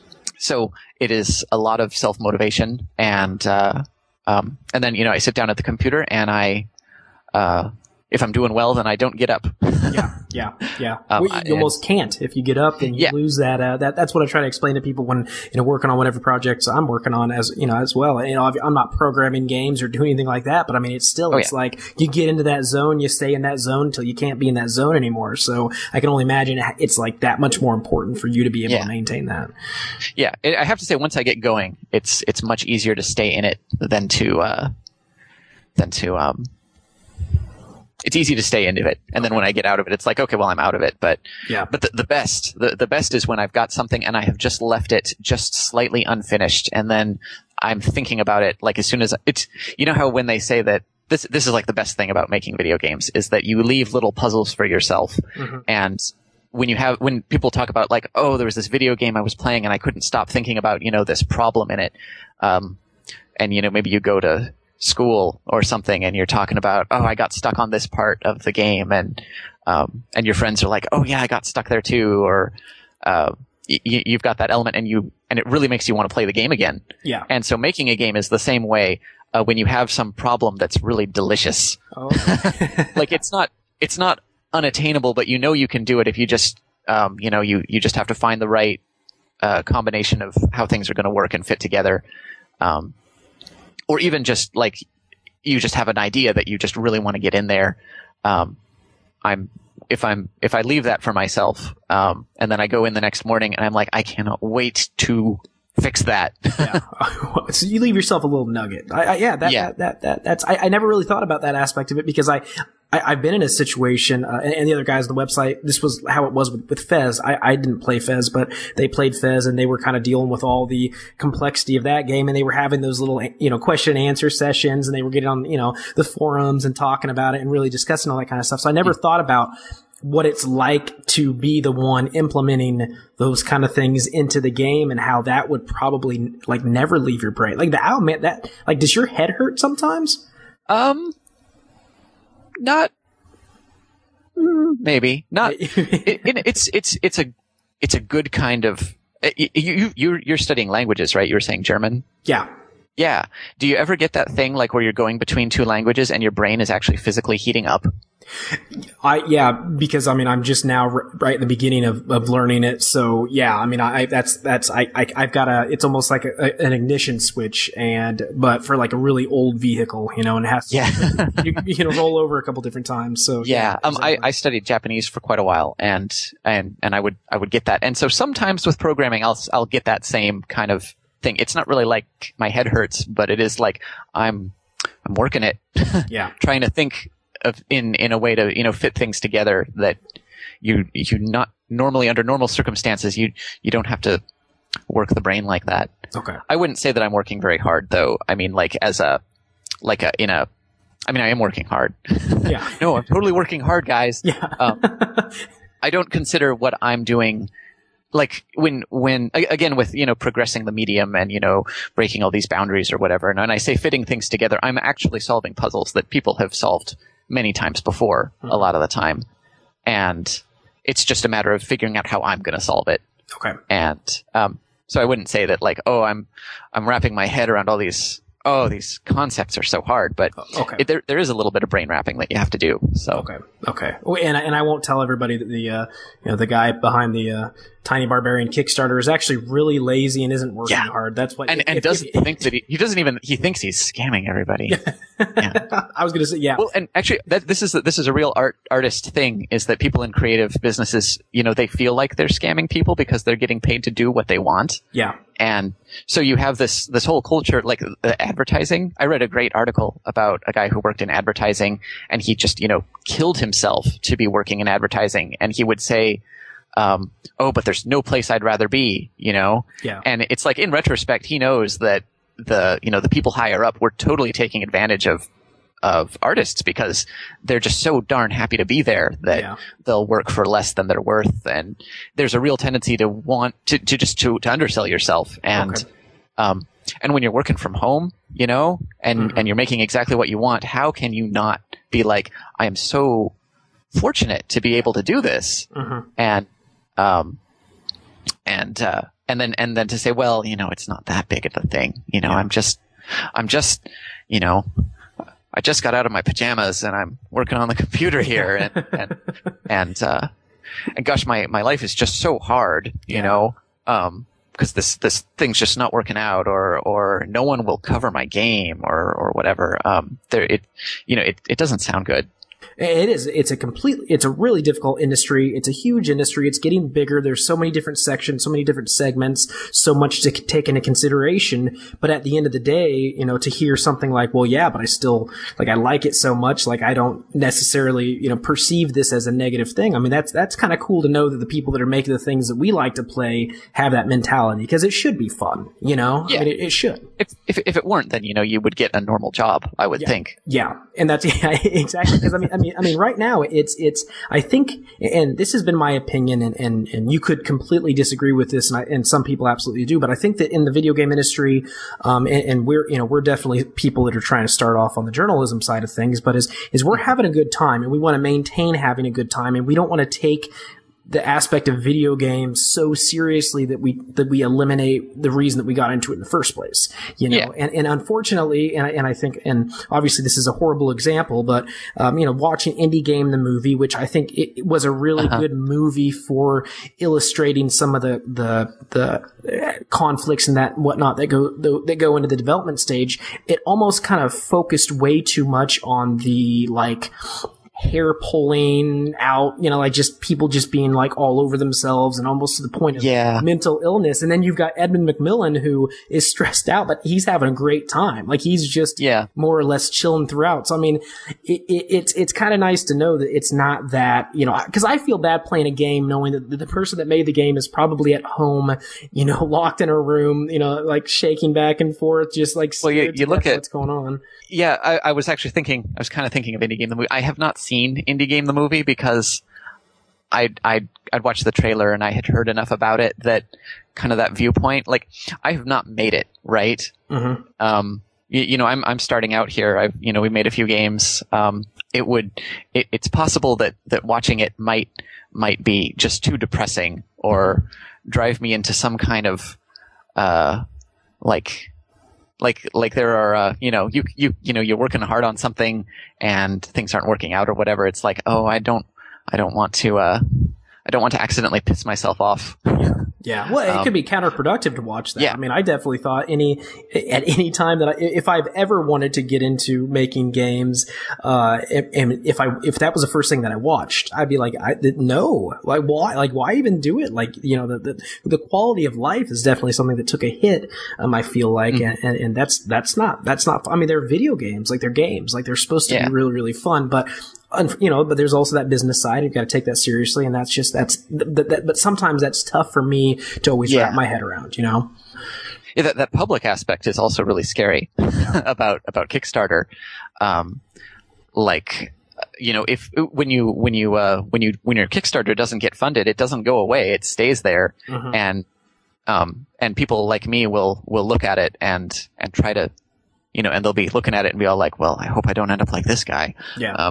so it is a lot of self-motivation and, uh, Um, and then, you know, I sit down at the computer and I, uh, if I'm doing well, then I don't get up. yeah, yeah, yeah. Um, well, you almost can't. If you get up, then you yeah. lose that, uh, that. That's what I try to explain to people when, you know, working on whatever projects I'm working on as, you know, as well. You know, I'm not programming games or doing anything like that, but I mean, it's still, Oh, it's yeah. like you get into that zone, you stay in that zone until you can't be in that zone anymore. So I can only imagine it's like that much more important for you to be able Yeah. to maintain that. Yeah. It, I have to say, once I get going, it's, it's much easier to stay in it than to, uh, than to, um, it's easy to stay into it. And then when I get out of it, it's like, okay, well, I'm out of it. But, Yeah. but the, the best, the, the best is when I've got something and I have just left it just slightly unfinished. And then I'm thinking about it, like as soon as it's, you know how when they say that this, this is like the best thing about making video games is that you leave little puzzles for yourself. Mm-hmm. And when you have, when people talk about like, oh, there was this video game I was playing and I couldn't stop thinking about, you know, this problem in it. Um, and you know, maybe you go to school or something and you're talking about, oh, I got stuck on this part of the game, and um and your friends are like, oh yeah, I got stuck there too, or uh y- you've got that element and you and it really makes you want to play the game again. Yeah. And so making a game is the same way. Uh, when you have some problem that's really delicious, Oh. like it's not it's not unattainable, but you know you can do it if you just um you know you you just have to find the right uh combination of how things are going to work and fit together. um Or even just like you just have an idea that you just really want to get in there. Um, I'm if I'm if I leave that for myself, um, and then I go in the next morning and I'm like, I cannot wait to fix that. yeah. So you leave yourself a little nugget. I, I, yeah, that, Yeah. that, that, that, that's, I, I never really thought about that aspect of it because I, I, I've been in a situation, uh, and, and the other guys on the website, this was how it was with, with Fez. I, I didn't play Fez, but they played Fez and they were kind of dealing with all the complexity of that game, and they were having those little, you know, question and answer sessions, and they were getting on, you know, the forums and talking about it and really discussing all that kind of stuff. So I never mm-hmm. thought about what it's like to be the one implementing those kind of things into the game and how that would probably like never leave your brain. Like the owl man, that like, does your head hurt sometimes? Um, not mm, maybe not. it, it, it's it's it's a it's a good kind of. You you you're, you're studying languages, right? You were saying German. Yeah. Yeah. Do you ever get that thing like where you're going between two languages and your brain is actually physically heating up? I, yeah, because I mean, I'm just now r- right at the beginning of, of learning it. So yeah, I mean, I, that's, that's, I, I, I've got a, it's almost like a, a, an ignition switch and, but for like a really old vehicle, you know, and it has to, yeah. you, you can roll over a couple different times. So yeah, yeah um, exactly. I, I studied Japanese for quite a while and, and, and I would, I would get that. And so sometimes with programming, I'll, I'll get that same kind of thing. It's not really like my head hurts, but it is like I'm, I'm working it. Yeah. Trying to think of in, in a way to, you know, fit things together that you, you not normally under normal circumstances, you, you don't have to work the brain like that. Okay. I wouldn't say that I'm working very hard though. I mean, like as a, like a, in a, I mean, I am working hard. Yeah. No, I'm totally working hard, guys. Yeah. um, I don't consider what I'm doing like when, when, again, with, you know, progressing the medium and, you know, breaking all these boundaries or whatever. And when I say fitting things together, I'm actually solving puzzles that people have solved many times before, mm-hmm. a lot of the time. And it's just a matter of figuring out how I'm going to solve it. Okay. And, um, so I wouldn't say that like, oh, I'm, I'm wrapping my head around all these, oh, these concepts are so hard, but okay. it, there, there is a little bit of brain wrapping that you have to do. So, okay. Okay. And, and I won't tell everybody that the, uh, you know, the guy behind the, uh, Tiny Barbarian Kickstarter is actually really lazy and isn't working yeah. hard. That's what, and, if, and if, doesn't if, think that he, he doesn't even, he thinks he's scamming everybody. Yeah. I was going to say, yeah. Well, and actually that, this is, this is a real art artist thing is that people in creative businesses, you know, they feel like they're scamming people because they're getting paid to do what they want. Yeah. And so you have this, this whole culture, like the advertising. I read a great article about a guy who worked in advertising and he just, you know, killed himself to be working in advertising. And he would say, um, oh, but there's no place I'd rather be, you know? Yeah. And it's like in retrospect, he knows that the, you know, the people higher up were totally taking advantage of, of artists because they're just so darn happy to be there that yeah. they'll work for less than they're worth. And there's a real tendency to want to, to just to, to undersell yourself. And, okay. um, and when you're working from home, you know, and, mm-hmm. and you're making exactly what you want, how can you not be like, I am so fortunate to be able to do this. Mm-hmm. And, um, and, uh, and then, and then to say, well, you know, it's not that big of a thing. You know, yeah. I'm just, I'm just, you know, I just got out of my pajamas and I'm working on the computer here, and and and, uh, and gosh, my my life is just so hard, you yeah. know, um, because this this thing's just not working out, or or no one will cover my game, or or whatever. Um, there it, you know, it it doesn't sound good. It is. It's a complete, it's a really difficult industry. It's a huge industry. It's getting bigger. There's so many different sections, so many different segments, so much to take into consideration. But at the end of the day, you know, to hear something like, well, yeah, but I still, like, I like it so much, like, I don't necessarily, you know, perceive this as a negative thing. I mean, that's, that's kind of cool to know that the people that are making the things that we like to play have that mentality, because it should be fun, you know? Yeah. I mean, it, it should. If, if, if it weren't, then, you know, you would get a normal job, I would yeah. think. Yeah. And that's, yeah, exactly. Because I mean, I mean, I mean, right now it's, it's, I think, and this has been my opinion, and, and, and you could completely disagree with this, and I, and some people absolutely do, but I think that in the video game industry, um, and, and we're, you know, we're definitely people that are trying to start off on the journalism side of things, but is, is we're having a good time, and we want to maintain having a good time, and we don't want to take the aspect of video games so seriously that we that we eliminate the reason that we got into it in the first place, you know. Yeah. And and unfortunately, and I, and I think, and obviously this is a horrible example, but um, you know, watching Indie Game the movie, which I think it, it was a really uh-huh. good movie for illustrating some of the the the conflicts and that and whatnot that go that go into the development stage. It almost kind of focused way too much on the like hair pulling out, you know, like just people just being like all over themselves and almost to the point of yeah. mental illness. And then you've got Edmund McMillan, who is stressed out, but he's having a great time. Like he's just yeah. more or less chilling throughout. So, I mean, it, it, it's, it's kind of nice to know that it's not that, you know, cause I feel bad playing a game knowing that the person that made the game is probably at home, you know, locked in a room, you know, like shaking back and forth, just like, well, you, you look at what's going on. Yeah, I, I was actually thinking, I was kind of thinking of Indie Game the movie. I have not seen Indie Game the movie because I'd, I'd, I'd watched the trailer and I had heard enough about it that kind of that viewpoint, like I have not made it, right? Mm-hmm. Um, you, you know, I'm, I'm starting out here. I've, you know, we made a few games. Um, it would, it, it's possible that, that watching it might, might be just too depressing or drive me into some kind of, uh, like, Like, like there are, uh, you know, you, you, you know, you're working hard on something and things aren't working out or whatever. It's like, oh, I don't, I don't want to, uh, I don't want to accidentally piss myself off. Yeah. Yeah. Well, it um, could be counterproductive to watch that. Yeah. I mean, I definitely thought any, at any time that I, if I've ever wanted to get into making games, uh, and if I, if that was the first thing that I watched, I'd be like, I, no, like, why, like, why even do it? Like, you know, the, the, the quality of life is definitely something that took a hit, um, I feel like, mm-hmm. and, and that's, that's not, that's not, I mean, they're video games, like they're games, like they're supposed to yeah. be really, really fun, but, you know, but there's also that business side. You've got to take that seriously, and that's just that's. That, that, but sometimes that's tough for me to always yeah. wrap my head around. You know, yeah, that that public aspect is also really scary about about Kickstarter. Um, like, you know, if when you when you uh, when you when your Kickstarter doesn't get funded, it doesn't go away. It stays there, mm-hmm. and um, and people like me will will look at it and and try to. You know, and they'll be looking at it and be all like, well, I hope I don't end up like this guy. Yeah. Um,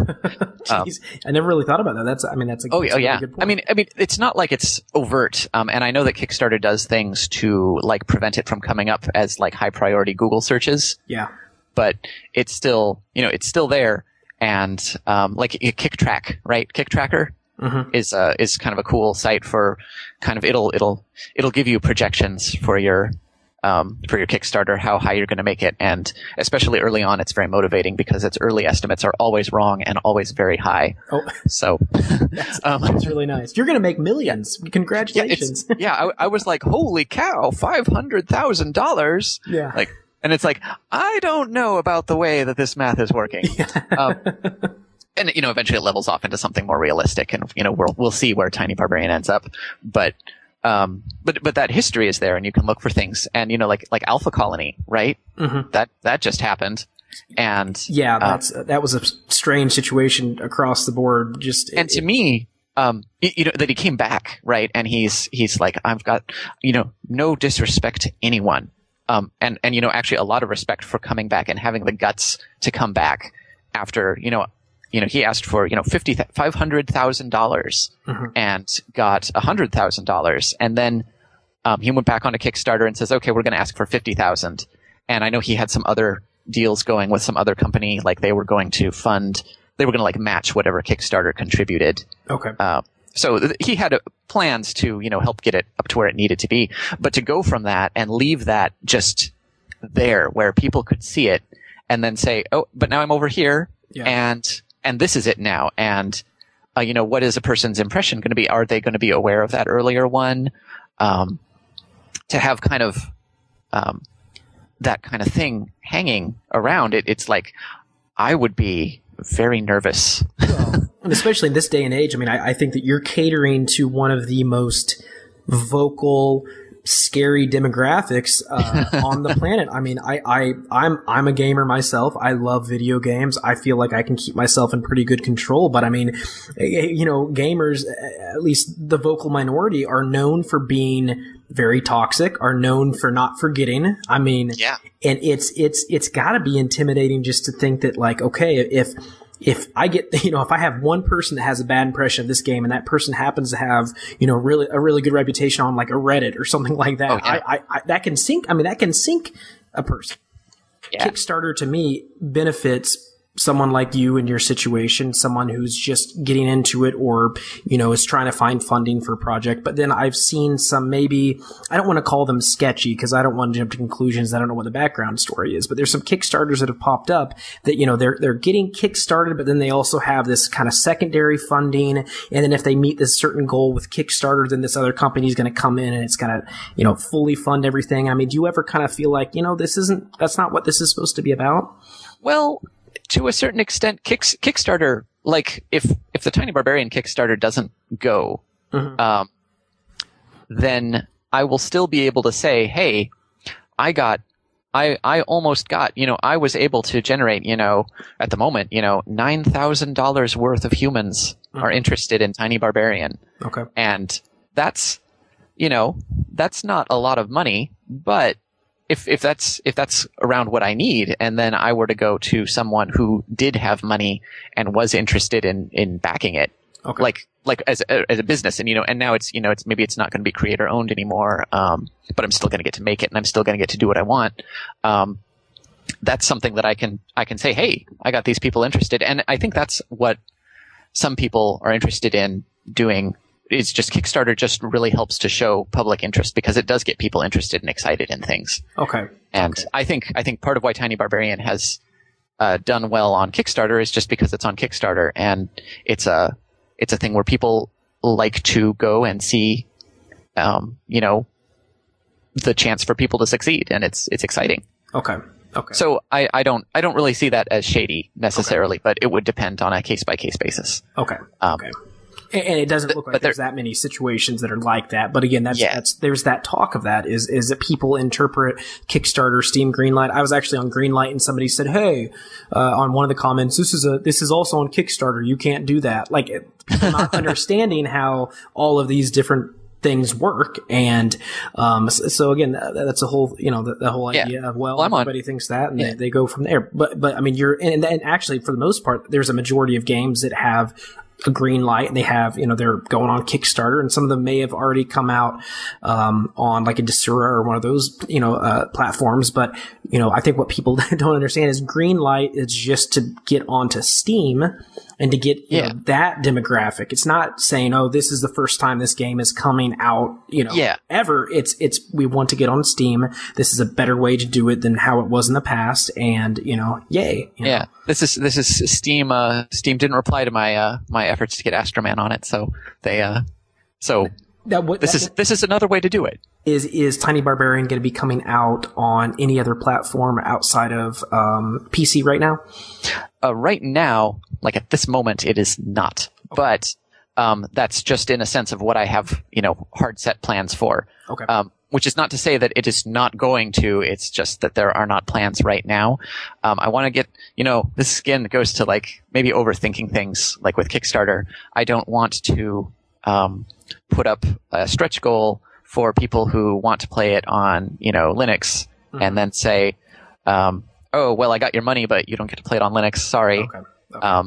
Jeez. Um, I never really thought about that. That's, I mean, that's a, oh, that's oh a really yeah. good point. I mean, I mean, it's not like it's overt. Um, and I know that Kickstarter does things to like prevent it from coming up as like high priority Google searches. Yeah. But it's still, you know, it's still there. And, um, like KickTrack, right? KickTracker mm-hmm. is, uh, is kind of a cool site for kind of, it'll, it'll, it'll give you projections for your, Um, for your Kickstarter, how high you're going to make it. And especially early on, it's very motivating because its early estimates are always wrong and always very high. Oh, so that's, um, that's really nice. You're going to make millions. Congratulations. Yeah, yeah I, I was like, holy cow, five hundred thousand dollars. Yeah. Like, and it's like, I don't know about the way that this math is working. um, and, you know, eventually it levels off into something more realistic and, you know, we'll, we'll see where Tiny Barbarian ends up. But, Um, but, but that history is there and you can look for things and, you know, like, like Alpha Colony, right? Mm-hmm. That, that just happened. And yeah, that's, uh, that was a strange situation across the board. Just, and it, to me, um, you, you know, that he came back, right? And he's, he's like, I've got, you know, no disrespect to anyone. Um, and, and, you know, actually a lot of respect for coming back and having the guts to come back after, you know, You know, he asked for, you know, fifty, five hundred thousand dollars mm-hmm. and got a hundred thousand dollars. And then, um, he went back on a Kickstarter and says, okay, we're going to ask for fifty thousand. And I know he had some other deals going with some other company, like they were going to fund, they were going to like match whatever Kickstarter contributed. Okay. Uh, so th- he had uh, plans to, you know, help get it up to where it needed to be. But to go from that and leave that just there where people could see it and then say, oh, but now I'm over here yeah. and, and this is it now. And, uh, you know, what is a person's impression going to be? Are they going to be aware of that earlier one? Um, to have kind of, um, that kind of thing hanging around it, it's like, I would be very nervous. Well, and especially in this day and age, I mean, I, I think that you're catering to one of the most vocal, scary demographics uh, on the planet. I mean, I, I, I'm, I'm a gamer myself. I love video games. I feel like I can keep myself in pretty good control. But I mean, you know, gamers, at least the vocal minority, are known for being very toxic, are known for not forgetting. I mean, yeah. and it's, it's, it's gotta be intimidating just to think that, like, okay, if, if I get, you know, if I have one person that has a bad impression of this game and that person happens to have, you know, really, a really good reputation on like a Reddit or something like that, oh, yeah. I, I, I, that can sink, I mean, that can sink a person. Yeah. Kickstarter to me benefits someone like you in your situation, someone who's just getting into it or, you know, is trying to find funding for a project. But then I've seen some, maybe, I don't want to call them sketchy because I don't want to jump to conclusions. I don't know what the background story is, but there's some Kickstarters that have popped up that, you know, they're, they're getting kickstarted, but then they also have this kind of secondary funding. And then if they meet this certain goal with Kickstarter, then this other company is going to come in and it's going to, you know, fully fund everything. I mean, do you ever kind of feel like, you know, this isn't, that's not what this is supposed to be about? Well, to a certain extent, Kicks, Kickstarter, like if if the Tiny Barbarian Kickstarter doesn't go, mm-hmm. um, then I will still be able to say, hey, I got, I I almost got, you know, I was able to generate, you know, at the moment, you know, nine thousand dollars worth of humans mm-hmm. are interested in Tiny Barbarian. Okay, and that's, you know, that's not a lot of money, but If, if that's, if that's around what I need, and then I were to go to someone who did have money and was interested in, in backing it, okay. like, like as a, as a business, and, you know, and now it's, you know, it's, maybe it's not going to be creator owned anymore, um, but I'm still going to get to make it and I'm still going to get to do what I want. Um, that's something that I can, I can say, hey, I got these people interested. And I think that's what some people are interested in doing. It's just Kickstarter just really helps to show public interest because it does get people interested and excited in things. Okay. And okay. I think, I think part of why Tiny Barbarian has, uh, done well on Kickstarter is just because it's on Kickstarter and it's a, it's a thing where people like to go and see, um, you know, the chance for people to succeed, and it's, it's exciting. Okay. Okay. So I, I don't, I don't really see that as shady necessarily, okay. but it would depend on a case by case basis. Okay. Um, okay. And it doesn't look like there's that many situations that are like that. But again, that's, yeah. that's, there's that talk of that is, is that people interpret Kickstarter, Steam Greenlight. I was actually on Greenlight and somebody said, hey, uh, on one of the comments, this is a, this is also on Kickstarter. You can't do that. Like people not understanding how all of these different things work. And, um, so again, that's a whole, you know, the, the whole idea yeah. of, well, well everybody on. thinks that and yeah. they, they go from there. But, but I mean, you're, and, and actually for the most part, there's a majority of games that have a green light and they have, you know, they're going on Kickstarter, and some of them may have already come out, um, on like a Desura or one of those, you know, uh, platforms. But, you know, I think what people don't understand is green light is just to get onto Steam and to get, you yeah. know, that demographic. It's not saying, oh, this is the first time this game is coming out, you know, yeah. ever. It's, it's, we want to get on Steam. This is a better way to do it than how it was in the past. And, you know, yay. You yeah. know. This is, this is Steam, uh, Steam didn't reply to my, uh, my efforts to get Astroman on it. So they, uh, so that, what, this that, is, this is another way to do it. Is, is Tiny Barbarian going to be coming out on any other platform outside of, um, P C right now? Uh, right now, like at this moment, it is not. Okay. But, um, that's just in a sense of what I have, you know, hard set plans for. Okay. Um, which is not to say that it is not going to, it's just that there are not plans right now. Um, I want to get, you know, this again goes to like maybe overthinking things like with Kickstarter. I don't want to, um, put up a stretch goal for people who want to play it on, you know, Linux mm-hmm. and then say, um, oh, well, I got your money, but you don't get to play it on Linux. Sorry. Okay. Okay. Um,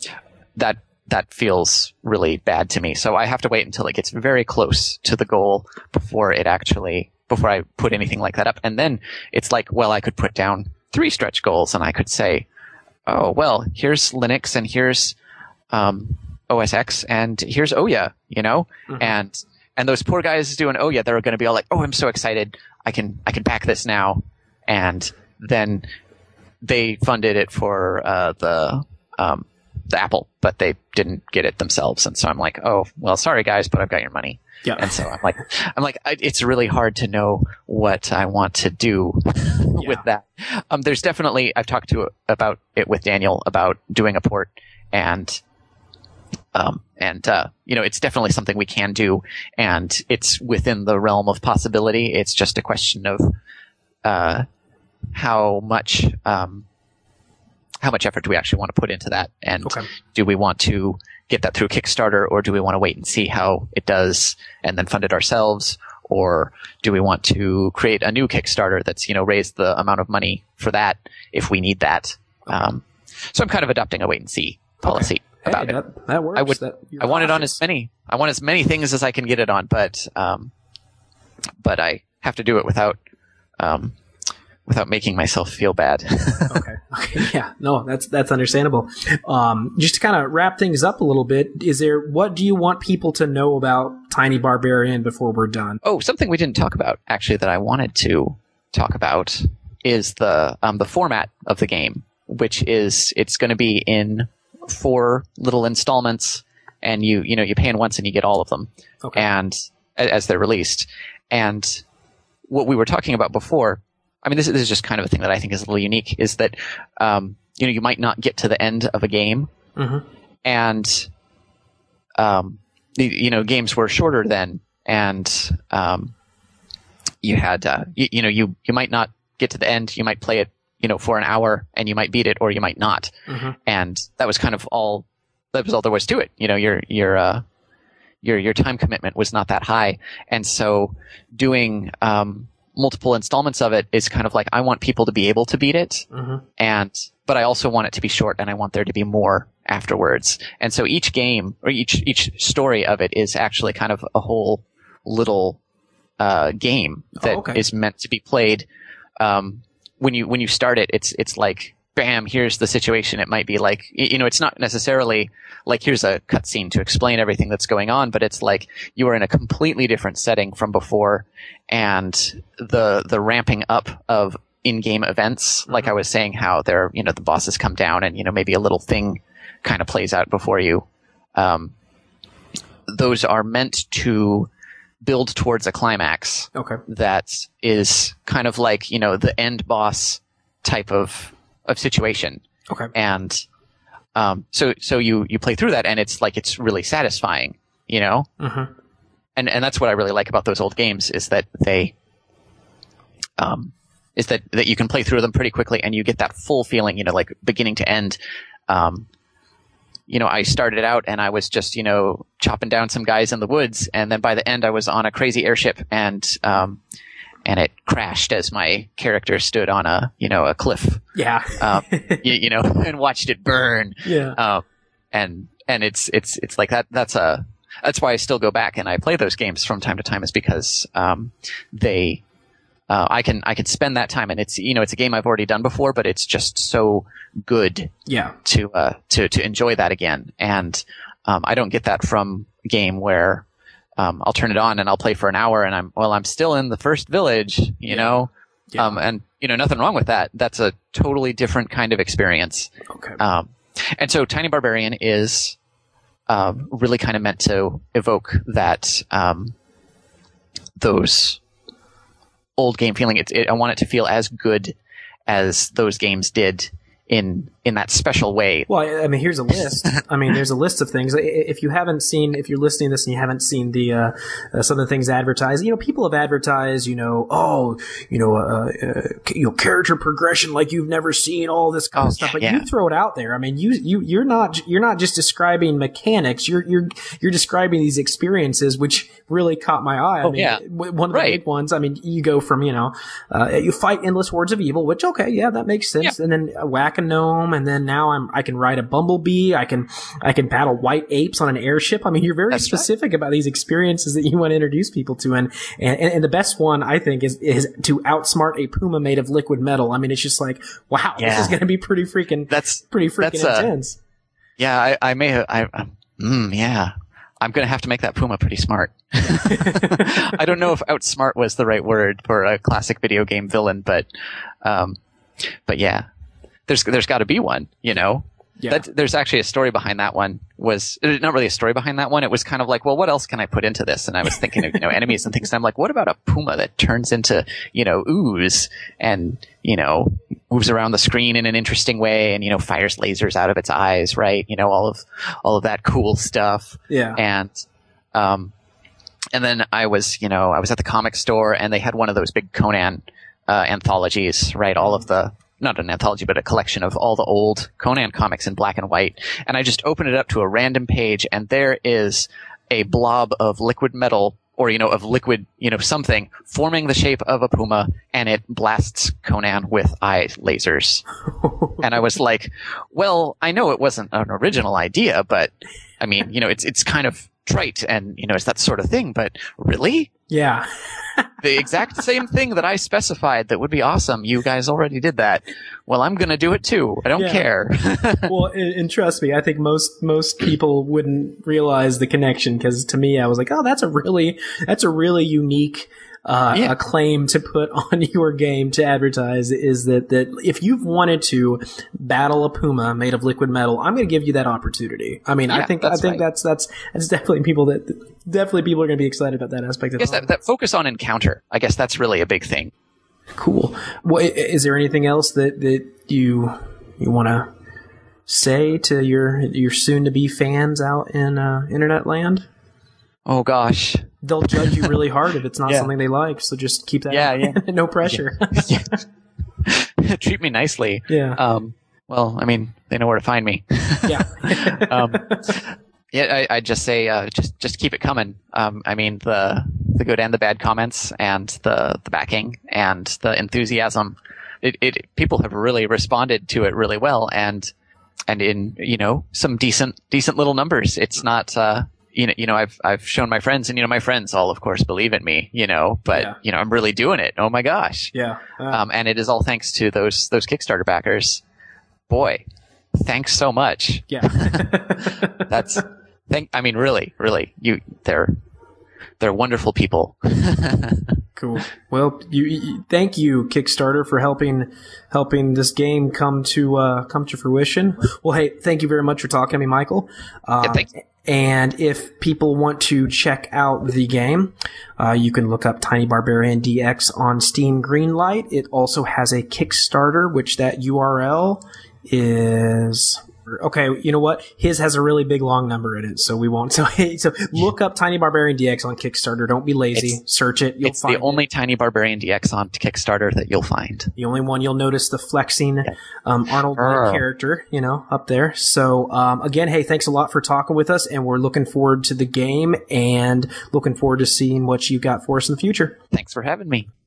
that, that feels really bad to me. So I have to wait until it gets very close to the goal before it actually, before I put anything like that up. And then it's like, well, I could put down three stretch goals, and I could say, oh, well, here's Linux and here's um, O S X and here's Ouya, you know? Mm-hmm. And and those poor guys doing Ouya, they're going to be all like, oh, I'm so excited. I can I can back this now. And then they funded it for uh, the um, the Apple, but they didn't get it themselves. And so I'm like, oh, well, sorry, guys, but I've got your money. Yeah. And so I'm like, I'm like, I, it's really hard to know what I want to do yeah. with that. Um, there's definitely, I've talked to about it with Daniel about doing a port, and um, and uh, you know, it's definitely something we can do, and it's within the realm of possibility. It's just a question of uh, how much um, how much effort do we actually want to put into that, and okay. do we want to get that through Kickstarter, or do we want to wait and see how it does and then fund it ourselves? Or do we want to create a new Kickstarter that's, you know, raise the amount of money for that if we need that? Um, so I'm kind of adopting a wait and see policy okay. about hey, it. That, that works. I would, that, I want it on as many, I want as many things as I can get it on, but, um, but I have to do it without, um, without making myself feel bad. okay. Okay. Yeah. No, that's that's understandable. Um, just to kind of wrap things up a little bit, is there what do you want people to know about Tiny Barbarian before we're done? Oh, something we didn't talk about actually that I wanted to talk about is the um, the format of the game, which is it's going to be in four little installments, and you you know you pay in once and you get all of them, okay. and as they're released. And what we were talking about before. I mean, this, this is just kind of a thing that I think is a little unique, is that, um, you know, you might not get to the end of a game, mm-hmm. and, um, the, you know, games were shorter then, and, um, you had, uh, you, you know, you, you might not get to the end, you might play it, you know, for an hour, and you might beat it, or you might not, mm-hmm. and that was kind of all, that was all there was to it, you know, your, your, uh, your, your time commitment was not that high, and so doing, um, multiple installments of it is kind of like, I want people to be able to beat it, mm-hmm. and but I also want it to be short, and I want there to be more afterwards. And so each game or each each story of it is actually kind of a whole little uh, game that oh, okay. is meant to be played. Um, when you when you start it, it's it's like, bam, here's the situation. It might be like, you know, it's not necessarily like here's a cutscene to explain everything that's going on, but it's like you are in a completely different setting from before, and the the ramping up of in-game events, mm-hmm. like I was saying, how they're, you know, the bosses come down and, you know, maybe a little thing kind of plays out before you. Um, those are meant to build towards a climax. Okay. That is kind of like, you know, the end boss type of of situation. Okay. And um, so so you you play through that, and it's like it's really satisfying, you know. Mm-hmm. And and that's what I really like about those old games, is that they um is that that you can play through them pretty quickly, and you get that full feeling, you know, like beginning to end. Um, you know, I started out and I was just, you know, chopping down some guys in the woods, and then by the end I was on a crazy airship, and um and it crashed as my character stood on a, you know, a cliff. Yeah. um, you, you know, and watched it burn. Yeah. Um, and, and it's, it's, it's like that, that's a, that's why I still go back and I play those games from time to time, is because, um, they, uh, I can, I can spend that time, and it's, you know, it's a game I've already done before, but it's just so good. Yeah. To, uh, to, to enjoy that again. And, um, I don't get that from a game where, Um, I'll turn it on and I'll play for an hour, and I'm, well, I'm still in the first village, you yeah. know? Yeah. Um, and, you know, nothing wrong with that. That's a totally different kind of experience. Okay. Um, and so Tiny Barbarian is, um, really kind of meant to evoke that, um, those old game feeling. It's, it, I want it to feel as good as those games did in in that special way. Well, I mean, here's a list. I mean, there's a list of things. If you haven't seen, if you're listening to this and you haven't seen the uh, uh, some of the things advertised, you know, people have advertised, you know, oh, you know, uh, uh, you know, character progression like you've never seen, all this kind oh, of stuff. But yeah. you throw it out there. I mean, you you you're not you're not just describing mechanics. You're you're you're describing these experiences, which really caught my eye. I oh, mean, yeah. one of the right. big ones. I mean, you go from, you know, uh, you fight endless hordes of evil, which okay, yeah, that makes sense, yeah. and then whack attack a gnome, and then now I'm I can ride a bumblebee. I can I can battle white apes on an airship. I mean, you're very That's specific right. about these experiences that you want to introduce people to, and and, and the best one I think is is to outsmart a puma made of liquid metal. I mean, it's just like, wow, yeah. this is going to be pretty freaking that's pretty freaking that's, intense. Uh, yeah, I, I may have. I, I, mm, yeah. I'm going to have to make that puma pretty smart. I don't know if outsmart was the right word for a classic video game villain, but, um, but yeah, there's, there's got to be one, you know? Yeah. That, there's actually a story behind that one. Was not really a story behind that one. It was kind of like, well, what else can I put into this? And I was thinking of, you know, enemies and things. And I'm like, what about a puma that turns into, you know, ooze and, you know, moves around the screen in an interesting way and, you know, fires lasers out of its eyes, right? You know, all of, all of that cool stuff. Yeah. And, um, and then I was, you know, I was at the comic store and they had one of those big Conan, uh, anthologies, right? All of the, not an anthology, but a collection of all the old Conan comics in black and white. And I just opened it up to a random page and there is a blob of liquid metal or, you know, of liquid, you know, something forming the shape of a puma and it blasts Conan with eye lasers. And I was like, well, I know it wasn't an original idea, but I mean, you know, it's, it's kind of trite and, you know, it's that sort of thing, but really? Yeah. The exact same thing that I specified that would be awesome. You guys already did that. Well, I'm going to do it too. I don't yeah. care. Well, and, and trust me, I think most most people wouldn't realize the connection because to me, I was like, oh, that's a really that's a really unique uh, yeah. a claim to put on your game to advertise is that, that if you've wanted to battle a puma made of liquid metal, I'm going to give you that opportunity. I mean, yeah, I think I think right. that's that's that's definitely people that definitely people are going to be excited about that aspect of it. I guess that, that focus on encounter. I guess that's really a big thing. Cool. Well, is there anything else that that you you want to say to your your soon to be fans out in uh, internet land? Oh gosh. They'll judge you really hard if it's not yeah. something they like, so just keep that yeah, yeah. no pressure. Yeah. Yeah. Treat me nicely. Yeah. Um, well, I mean, they know where to find me. Yeah. um, yeah, I, I just say, uh, just, just keep it coming. Um, I mean, the, the good and the bad comments and the, the backing and the enthusiasm, it, it, people have really responded to it really well and, and in, you know, some decent, decent little numbers. It's not, uh, You know, you know, I've, I've shown my friends and, you know, my friends all, of course, believe in me, you know, but, yeah. you know, I'm really doing it. Oh my gosh. Yeah. Uh, um, and it is all thanks to those, those Kickstarter backers. Boy, thanks so much. Yeah. That's, thank, I mean, really, really, you, they're, they're wonderful people. Cool. Well, you, you, thank you, Kickstarter, for helping, helping this game come to, uh, come to fruition. Well, hey, thank you very much for talking to me, Michael. Um, yeah, thanks. And if people want to check out the game, uh, you can look up Tiny Barbarian D X on Steam Greenlight. It also has a Kickstarter, which that U R L is... Okay, you know what? His has a really big long number in it, so we won't. So, so look up Tiny Barbarian D X on Kickstarter. Don't be lazy. It's, Search it. You'll it's find the only it. Tiny Barbarian D X on Kickstarter that you'll find. The only one you'll notice the flexing um, Arnold White character, you know, up there. So um, again, hey, thanks a lot for talking with us, and we're looking forward to the game and looking forward to seeing what you got for us in the future. Thanks for having me.